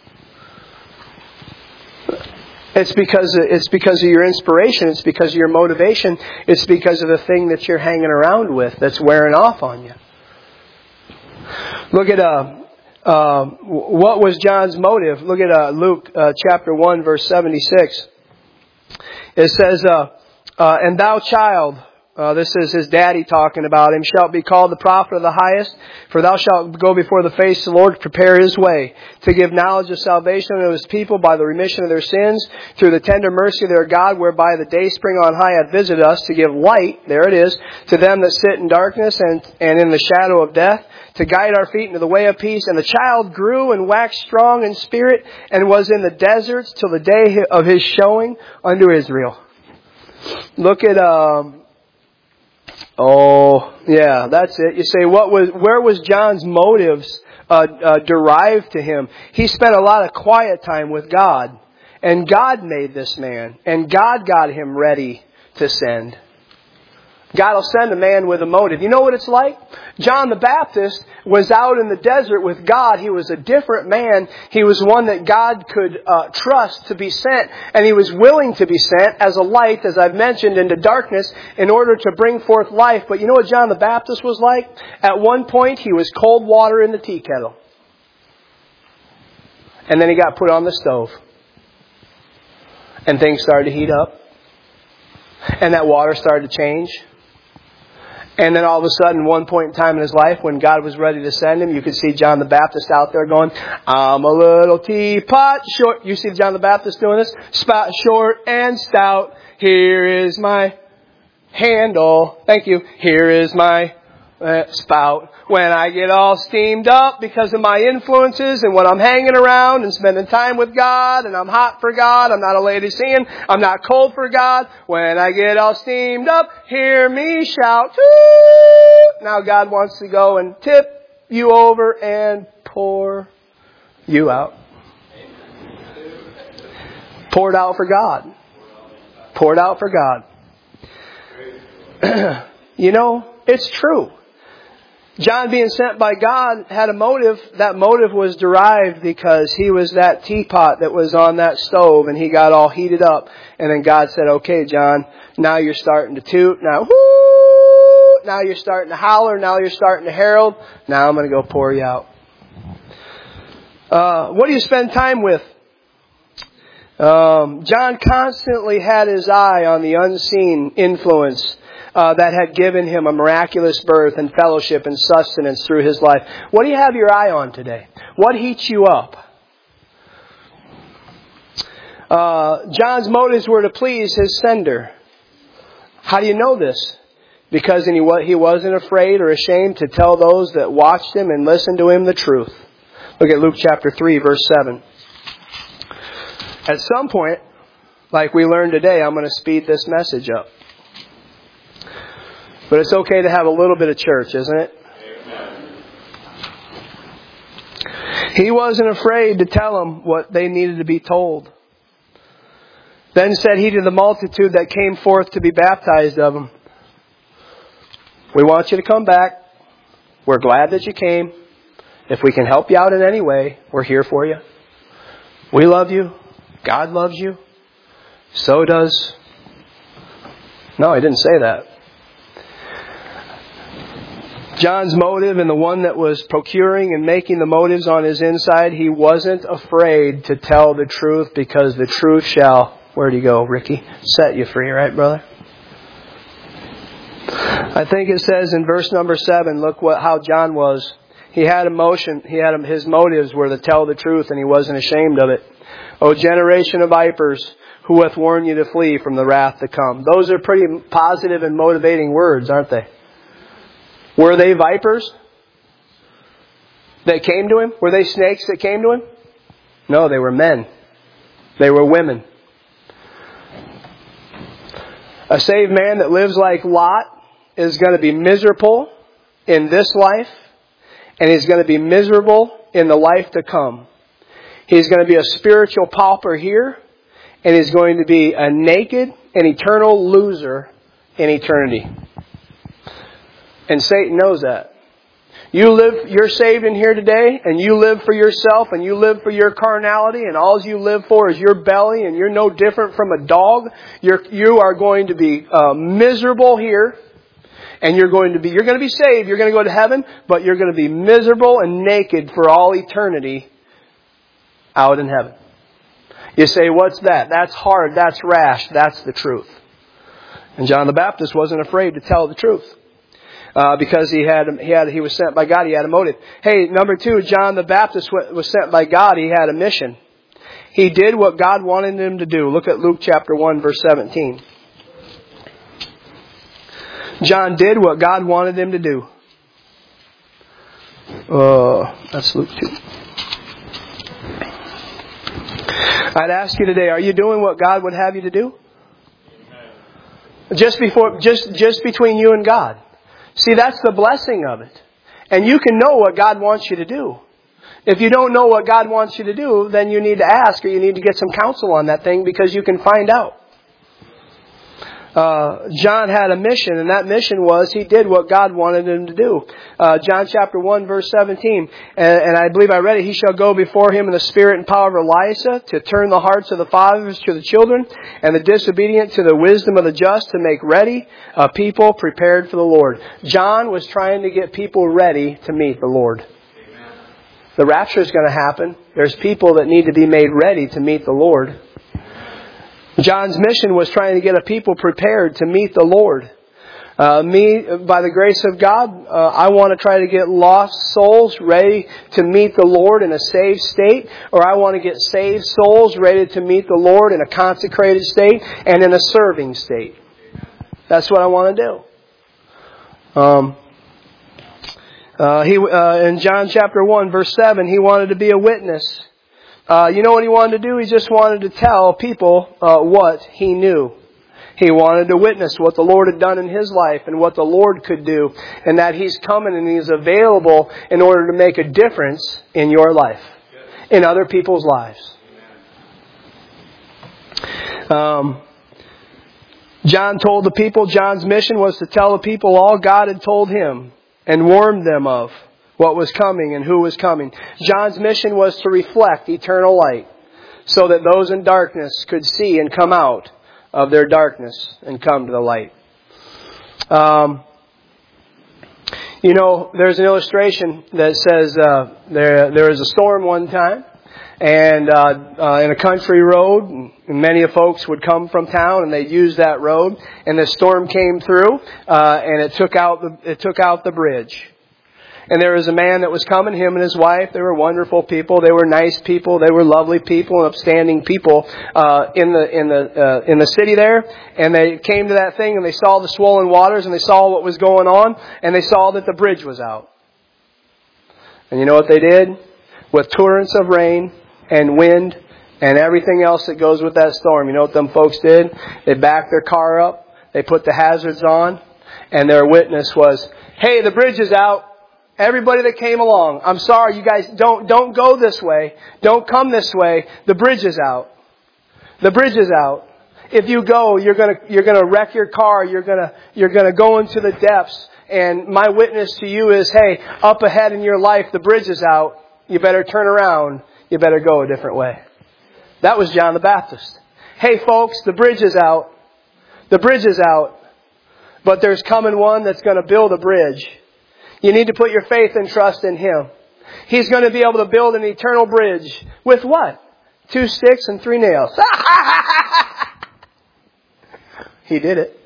It's because of your inspiration. It's because of your motivation. It's because of the thing that you're hanging around with that's wearing off on you. Look at what was John's motive. Look at Luke chapter 1, verse 76. It says, and thou child, this is his daddy talking about him, shalt be called the prophet of the highest, for thou shalt go before the face of the Lord to prepare His way, to give knowledge of salvation unto His people by the remission of their sins, through the tender mercy of their God, whereby the day spring on high hath visited us, to give light, there it is, to them that sit in darkness and in the shadow of death, to guide our feet into the way of peace. And the child grew and waxed strong in spirit, and was in the deserts till the day of His showing unto Israel. Look at, that's it. You say, where was John's motives derived to him? He spent a lot of quiet time with God, and God made this man, and God got him ready to send. God will send a man with a motive. You know what it's like? John the Baptist was out in the desert with God. He was a different man. He was one that God could trust to be sent. And he was willing to be sent as a light, as I've mentioned, into darkness in order to bring forth life. But you know what John the Baptist was like? At one point, he was cold water in the tea kettle. And then he got put on the stove. And things started to heat up. And that water started to change. And then all of a sudden, one point in time in his life, when God was ready to send him, you could see John the Baptist out there going, I'm a little teapot short. You see John the Baptist doing this? Spout short and stout. Here is my handle. Thank you. Here is my spout. When I get all steamed up because of my influences and when I'm hanging around and spending time with God and I'm hot for God, I'm not a lady singing, I'm not cold for God. When I get all steamed up, hear me shout. Woo! Now God wants to go and tip you over and pour you out. Poured out for God. Poured out for God. You know, it's true. John being sent by God had a motive. That motive was derived because he was that teapot that was on that stove and he got all heated up. And then God said, okay, John, now you're starting to toot. Now, whoo! Now you're starting to holler. Now you're starting to herald. Now I'm going to go pour you out. What do you spend time with? John constantly had his eye on the unseen influence that had given him a miraculous birth and fellowship and sustenance through his life. What do you have your eye on today? What heats you up? John's motives were to please his sender. How do you know this? Because he wasn't afraid or ashamed to tell those that watched him and listened to him the truth. Look at Luke chapter 3, verse 7. At some point, like we learned today, I'm going to speed this message up. But it's okay to have a little bit of church, isn't it? Amen. He wasn't afraid to tell them what they needed to be told. Then said he to the multitude that came forth to be baptized of him, we want you to come back. We're glad that you came. If we can help you out in any way, we're here for you. We love you. God loves you. So does... No, I didn't say that. John's motive and the one that was procuring and making the motives on his inside, he wasn't afraid to tell the truth because the truth shall, where do you go, Ricky? Set you free, right, brother? I think it says in verse number 7, look how John was. He had emotion. His motives were to tell the truth and he wasn't ashamed of it. O generation of vipers, who hath warned you to flee from the wrath to come? Those are pretty positive and motivating words, aren't they? Were they vipers that came to him? Were they snakes that came to him? No, they were men. They were women. A saved man that lives like Lot is going to be miserable in this life, and he's going to be miserable in the life to come. He's going to be a spiritual pauper here, and he's going to be a naked and eternal loser in eternity. And Satan knows that. You're saved in here today, and you live for yourself, and you live for your carnality, and all you live for is your belly, and you're no different from a dog. You are going to be miserable here, and you're going to be saved. You're going to go to heaven, but you're going to be miserable and naked for all eternity out in heaven. You say, what's that? That's hard. That's rash. That's the truth. And John the Baptist wasn't afraid to tell the truth. Because he was sent by God, he had a motive. Hey, number 2, John the Baptist was sent by God, he had a mission. He did what God wanted him to do. Look at Luke chapter 1, verse 17. John did what God wanted him to do. That's Luke 2. I'd ask you today, are you doing what God would have you to do? Just between you and God. See, that's the blessing of it. And you can know what God wants you to do. If you don't know what God wants you to do, then you need to ask or you need to get some counsel on that thing because you can find out. John had a mission, and that mission was he did what God wanted him to do. John chapter 1, verse 17, and I believe I read it, he shall go before him in the spirit and power of Elijah to turn the hearts of the fathers to the children and the disobedient to the wisdom of the just, to make ready a people prepared for the Lord. John was trying to get people ready to meet the Lord. Amen. The rapture is going to happen. There's people that need to be made ready to meet the Lord. John's mission was trying to get a people prepared to meet the Lord. Me, by the grace of God, I want to try to get lost souls ready to meet the Lord in a saved state, or I want to get saved souls ready to meet the Lord in a consecrated state and in a serving state. That's what I want to do. In John chapter 1, verse 7, he wanted to be a witness. You know what he wanted to do? He just wanted to tell people what he knew. He wanted to witness what the Lord had done in his life and what the Lord could do, and that He's coming and He's available in order to make a difference in your life, in other people's lives. John told the people, John's mission was to tell the people all God had told him and warned them of what was coming and who was coming. John's mission was to reflect eternal light so that those in darkness could see and come out of their darkness and come to the light. There's an illustration that says there was a storm one time, and in a country road, and many of folks would come from town and they'd use that road, and the storm came through and it took out the bridge. And there was a man that was coming, him and his wife. They were wonderful people. They were nice people. They were lovely people and upstanding people in the city there. And they came to that thing and they saw the swollen waters and they saw what was going on, and they saw that the bridge was out. And you know what they did? With torrents of rain and wind and everything else that goes with that storm, you know what them folks did? They backed their car up. They put the hazards on, and their witness was, "Hey, the bridge is out. Everybody that came along, I'm sorry, you guys don't go this way. Don't come this way. The bridge is out. The bridge is out. If you go, you're gonna wreck your car. You're gonna go into the depths. And my witness to you is, hey, up ahead in your life, the bridge is out. You better turn around. You better go a different way." That was John the Baptist. Hey, folks, the bridge is out. The bridge is out. But there's coming one that's going to build a bridge. You need to put your faith and trust in Him. He's going to be able to build an eternal bridge with what? 2 sticks and 3 nails. He did it.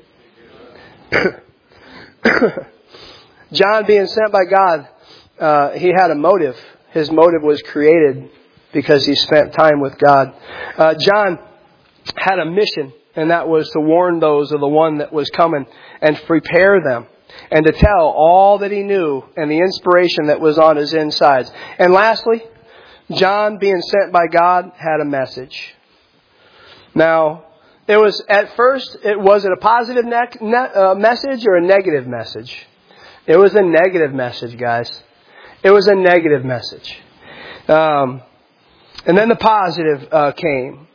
John, being sent by God, he had a motive. His motive was created because he spent time with God. John had a mission, and that was to warn those of the one that was coming and prepare them, and to tell all that he knew and the inspiration that was on his insides. And lastly, John, being sent by God, had a message. Now, it was was it a positive message or a negative message? It was a negative message, guys. It was a negative message. And then the positive came.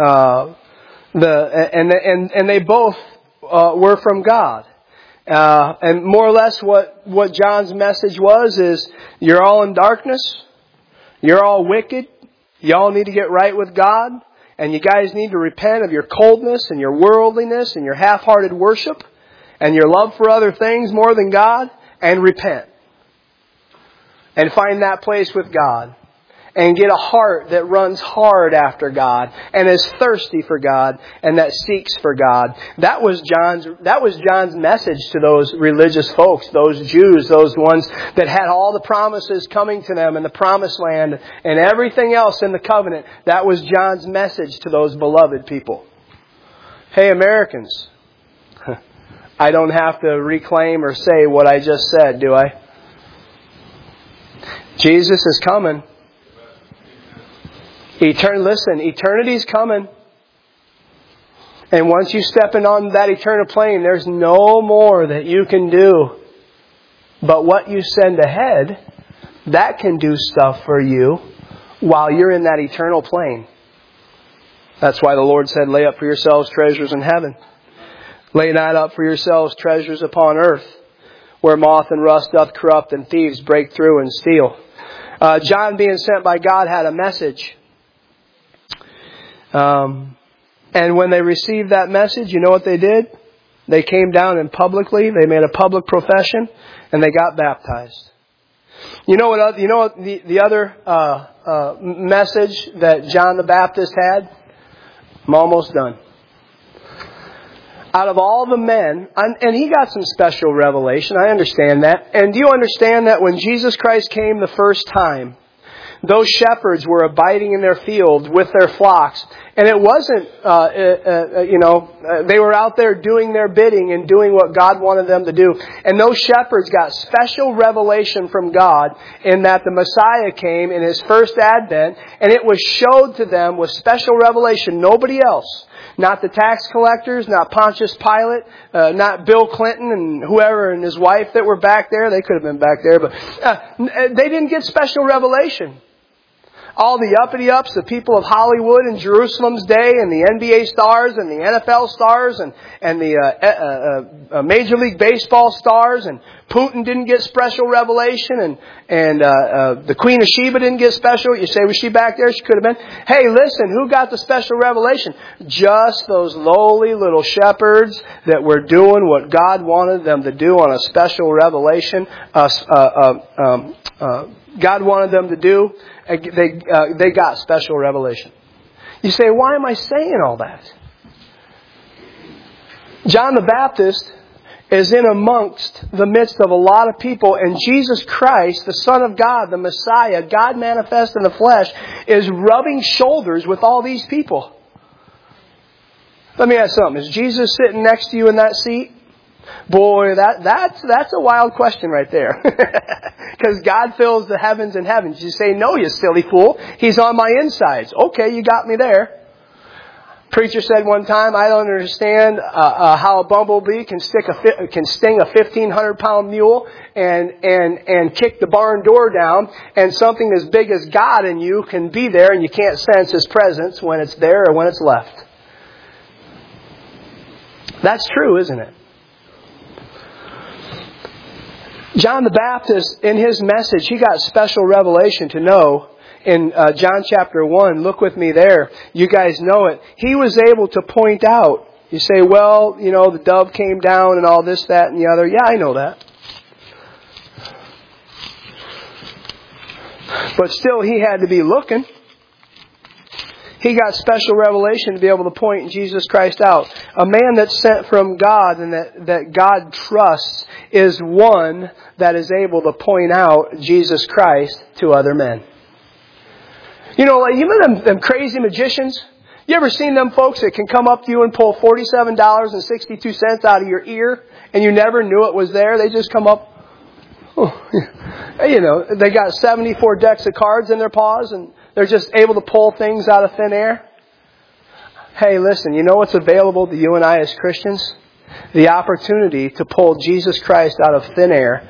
And they both were from God. And more or less what John's message was is, you're all in darkness. You're all wicked. You all need to get right with God. And you guys need to repent of your coldness and your worldliness and your half-hearted worship and your love for other things more than God, and repent. And find that place with God. And get a heart that runs hard after God and is thirsty for God and that seeks for God. That was John's message to those religious folks, those Jews, those ones that had all the promises coming to them and the promised land and everything else in the covenant. That was John's message to those beloved people. Hey, Americans, I don't have to reclaim or say what I just said, do I? Jesus is coming. Listen, eternity's coming. And once you step in on that eternal plane, there's no more that you can do. But what you send ahead, that can do stuff for you while you're in that eternal plane. That's why the Lord said, lay up for yourselves treasures in heaven. Lay not up for yourselves treasures upon earth, where moth and rust doth corrupt and thieves break through and steal. John, being sent by God, had a message. And when they received that message, you know what they did? They came down and publicly, they made a public profession, and they got baptized. You know what the other message that John the Baptist had? I'm almost done. out of all the men, and he got some special revelation, I understand that. And do you understand that when Jesus Christ came the first time, those shepherds were abiding in their field with their flocks. And it wasn't, they were out there doing their bidding and doing what God wanted them to do. And those shepherds got special revelation from God in that the Messiah came in His first advent, and it was showed to them with special revelation. Nobody else. Not the tax collectors, not Pontius Pilate, not Bill Clinton and whoever and his wife that were back there. They could have been back there, but they didn't get special revelation. All the uppity-ups, the people of Hollywood in Jerusalem's day, and the NBA stars and the NFL stars and the Major League Baseball stars, and Putin didn't get special revelation, and the Queen of Sheba didn't get special. You say, was she back there? She could have been. Hey, listen, who got the special revelation? Just those lowly little shepherds that were doing what God wanted them to do on a special revelation. God wanted them to do. They got special revelation. You say, why am I saying all that? John the Baptist is in amongst the midst of a lot of people, and Jesus Christ, the Son of God, the Messiah, God manifest in the flesh, is rubbing shoulders with all these people. Let me ask something. Is Jesus sitting next to you in that seat? Boy, that's a wild question right there. Because God fills the heavens and heavens. You say, no, you silly fool. He's on my insides. Okay, you got me there. Preacher said one time, I don't understand how a bumblebee can sting a 1,500-pound mule and kick the barn door down, and something as big as God in you can be there and you can't sense His presence when it's there or when it's left. That's true, isn't it? John the Baptist, in his message, he got special revelation to know in John chapter 1. Look with me there. You guys know it. He was able to point out. You say, well, the dove came down and all this, that, and the other. Yeah, I know that. But still, he had to be looking. He got special revelation to be able to point Jesus Christ out. A man that's sent from God and that God trusts is one that is able to point out Jesus Christ to other men. You know them crazy magicians? You ever seen them folks that can come up to you and pull $47.62 out of your ear and you never knew it was there? They just come up. They got 74 decks of cards in their paws and they're just able to pull things out of thin air. Hey, listen, you know what's available to you and I as Christians? The opportunity to pull Jesus Christ out of thin air,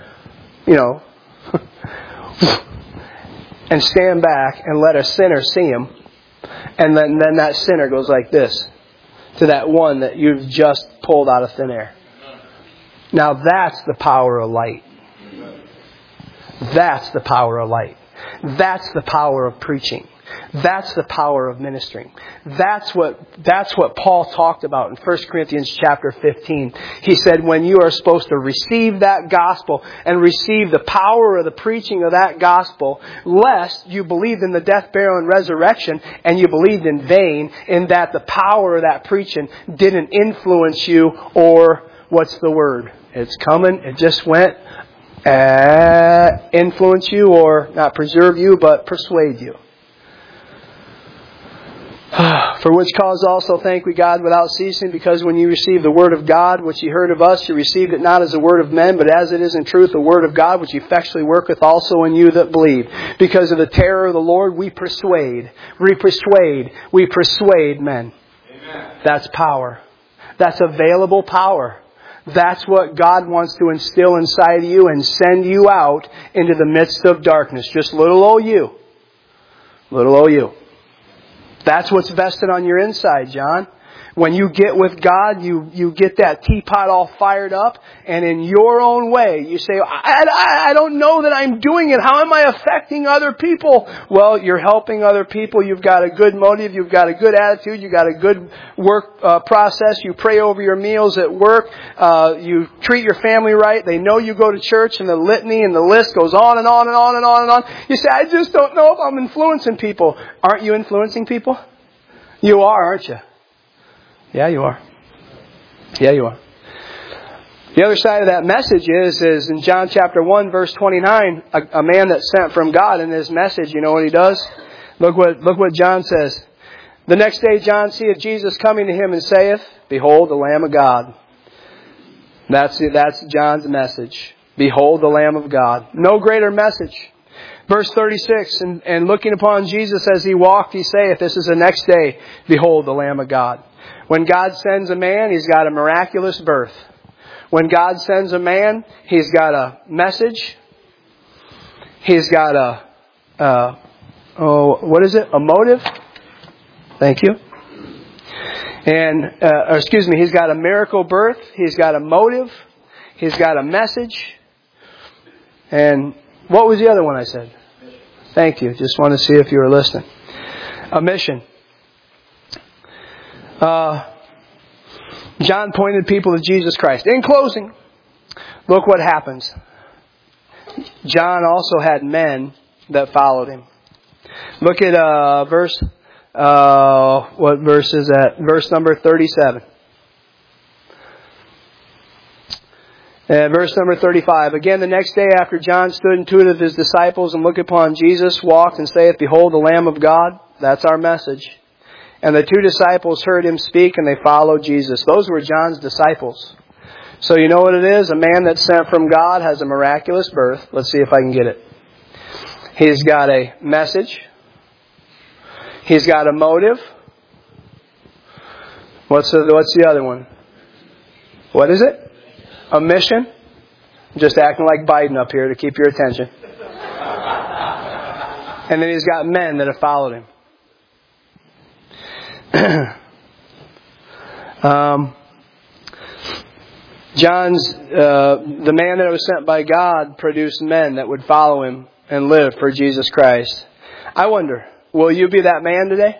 and stand back and let a sinner see Him. And then that sinner goes like this to that one that you've just pulled out of thin air. Now that's the power of light. That's the power of light. That's the power of preaching. That's the power of ministering. That's what Paul talked about in 1 Corinthians chapter 15. He said when you are supposed to receive that gospel and receive the power of the preaching of that gospel, lest you believed in the death, burial, and resurrection and you believed in vain, in that the power of that preaching didn't influence you, or what's the word? It's coming. It just went. Influence you, or not preserve you, but persuade you. For which cause also thank we God without ceasing, because when you received the word of God, which ye heard of us, you received it not as the word of men, but as it is in truth the word of God, which effectually worketh also in you that believe. Because of the terror of the Lord, we persuade men. Amen. That's power. That's available power. That's what God wants to instill inside of you and send you out into the midst of darkness. Just little old you. Little old you. That's what's vested on your inside, John. When you get with God, you get that teapot all fired up, and in your own way, you say, I don't know that I'm doing it. How am I affecting other people? Well, you're helping other people. You've got a good motive. You've got a good attitude. You've got a good work process. You pray over your meals at work. You treat your family right. They know you go to church, and the litany and the list goes on and on and on and on and on. You say, I just don't know if I'm influencing people. Aren't you influencing people? You are, aren't you? Yeah, you are. Yeah, you are. The other side of that message is in John chapter 1, verse 29, a man that's sent from God in his message, you know what he does? Look what John says. The next day John seeth Jesus coming to him and saith, Behold the Lamb of God. That's John's message. Behold the Lamb of God. No greater message. Verse 36, and looking upon Jesus as he walked, he saith, this is the next day, Behold the Lamb of God. When God sends a man, He's got a miraculous birth. When God sends a man, He's got a message. He's got a motive. Thank you. And, He's got a miracle birth. He's got a motive. He's got a message. And what was the other one I said? Thank you. Just want to see if you were listening. A mission. John pointed people to Jesus Christ. In closing, look what happens. John also had men that followed him. Look at what verse is that? Verse number 37. Verse number 35. Again, the next day after John stood and two of his disciples and looked upon Jesus, walked and saith, Behold the Lamb of God. That's our message. And the two disciples heard him speak and they followed Jesus. Those were John's disciples. So you know what it is? A man that's sent from God has a miraculous birth. Let's see if I can get it. He's got a message. He's got a motive. What's the other one? What is it? A mission. I'm just acting like Biden up here to keep your attention. And then he's got men that have followed him. The man that was sent by God produced men that would follow him and live for Jesus Christ. I wonder, will you be that man today?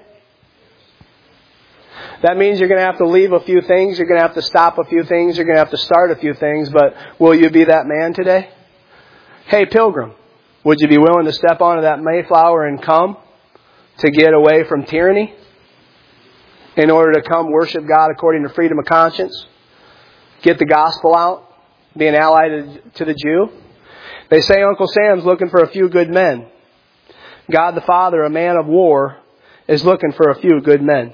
That means you're going to have to leave a few things. You're going to have to stop a few things. You're going to have to start a few things. But will you be that man today? Hey, pilgrim, would you be willing to step onto that Mayflower and come to get away from tyranny in order to come worship God according to freedom of conscience? Get the gospel out, be an ally to the Jew. They say Uncle Sam's looking for a few good men. God the Father, a man of war, is looking for a few good men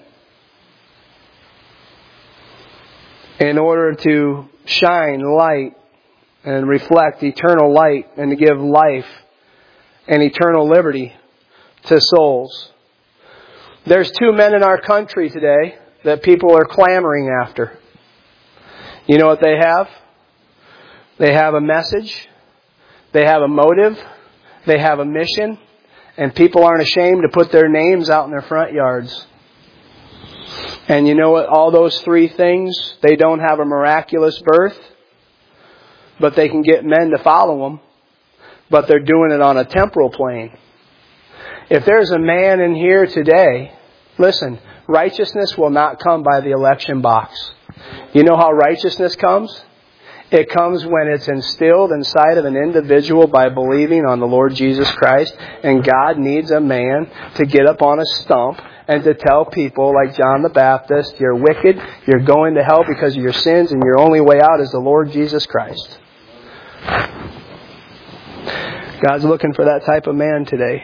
in order to shine light and reflect eternal light and to give life and eternal liberty to souls. There's two men in our country today that people are clamoring after. You know what they have? They have a message. They have a motive. They have a mission. And people aren't ashamed to put their names out in their front yards. And you know what? All those three things, they don't have a miraculous birth. But they can get men to follow them. But they're doing it on a temporal plane. If there's a man in here today, listen, righteousness will not come by the election box. You know how righteousness comes? It comes when it's instilled inside of an individual by believing on the Lord Jesus Christ. And God needs a man to get up on a stump and to tell people like John the Baptist, you're wicked, you're going to hell because of your sins, and your only way out is the Lord Jesus Christ. God's looking for that type of man today.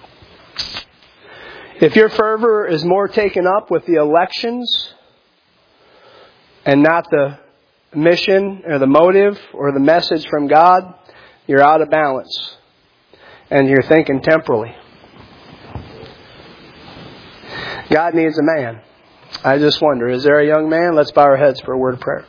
If your fervor is more taken up with the elections and not the mission or the motive or the message from God, you're out of balance and you're thinking temporally. God needs a man. I just wonder, is there a young man? Let's bow our heads for a word of prayer.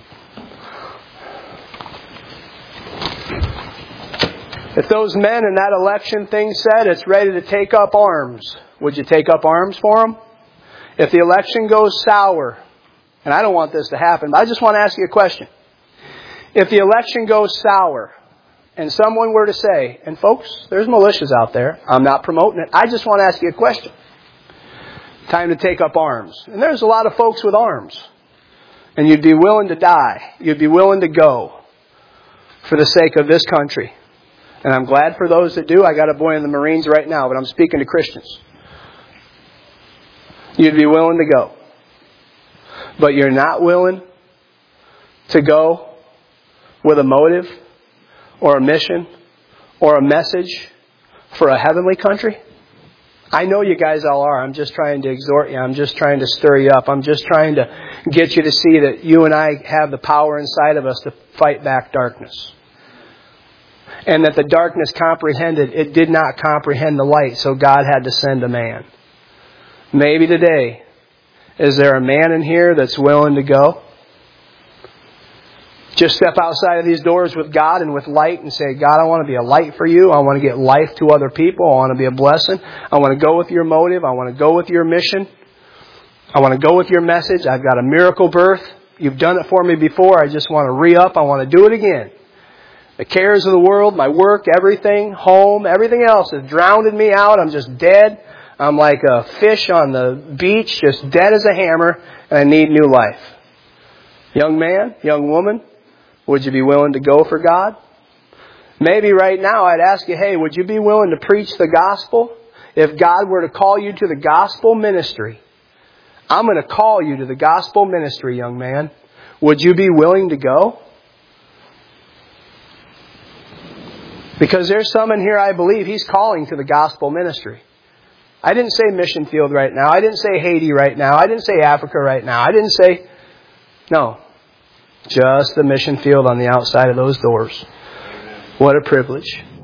If those men in that election thing said it's ready to take up arms, would you take up arms for them? If the election goes sour, and I don't want this to happen, but I just want to ask you a question. If the election goes sour, and someone were to say, and folks, there's militias out there, I'm not promoting it, I just want to ask you a question. Time to take up arms. And there's a lot of folks with arms. And you'd be willing to die. You'd be willing to go for the sake of this country. And I'm glad for those that do. I got a boy in the Marines right now, but I'm speaking to Christians. You'd be willing to go. But you're not willing to go with a motive or a mission or a message for a heavenly country? I know you guys all are. I'm just trying to exhort you. I'm just trying to stir you up. I'm just trying to get you to see that you and I have the power inside of us to fight back darkness. And that the darkness comprehended, it did not comprehend the light, so God had to send a man. Maybe today, is there a man in here that's willing to go? Just step outside of these doors with God and with light and say, God, I want to be a light for you. I want to get life to other people. I want to be a blessing. I want to go with your motive. I want to go with your mission. I want to go with your message. I've got a miracle birth. You've done it for me before. I just want to re-up. I want to do it again. The cares of the world, my work, everything, home, everything else has drowned me out. I'm just dead. I'm like a fish on the beach, just dead as a hammer, and I need new life. Young man, young woman, would you be willing to go for God? Maybe right now I'd ask you, hey, would you be willing to preach the gospel? If God were to call you to the gospel ministry, I'm going to call you to the gospel ministry, young man. Would you be willing to go? Because there's some in here I believe He's calling to the gospel ministry. I didn't say mission field right now. I didn't say Haiti right now. I didn't say Africa right now. I didn't say... No. Just the mission field on the outside of those doors. What a privilege.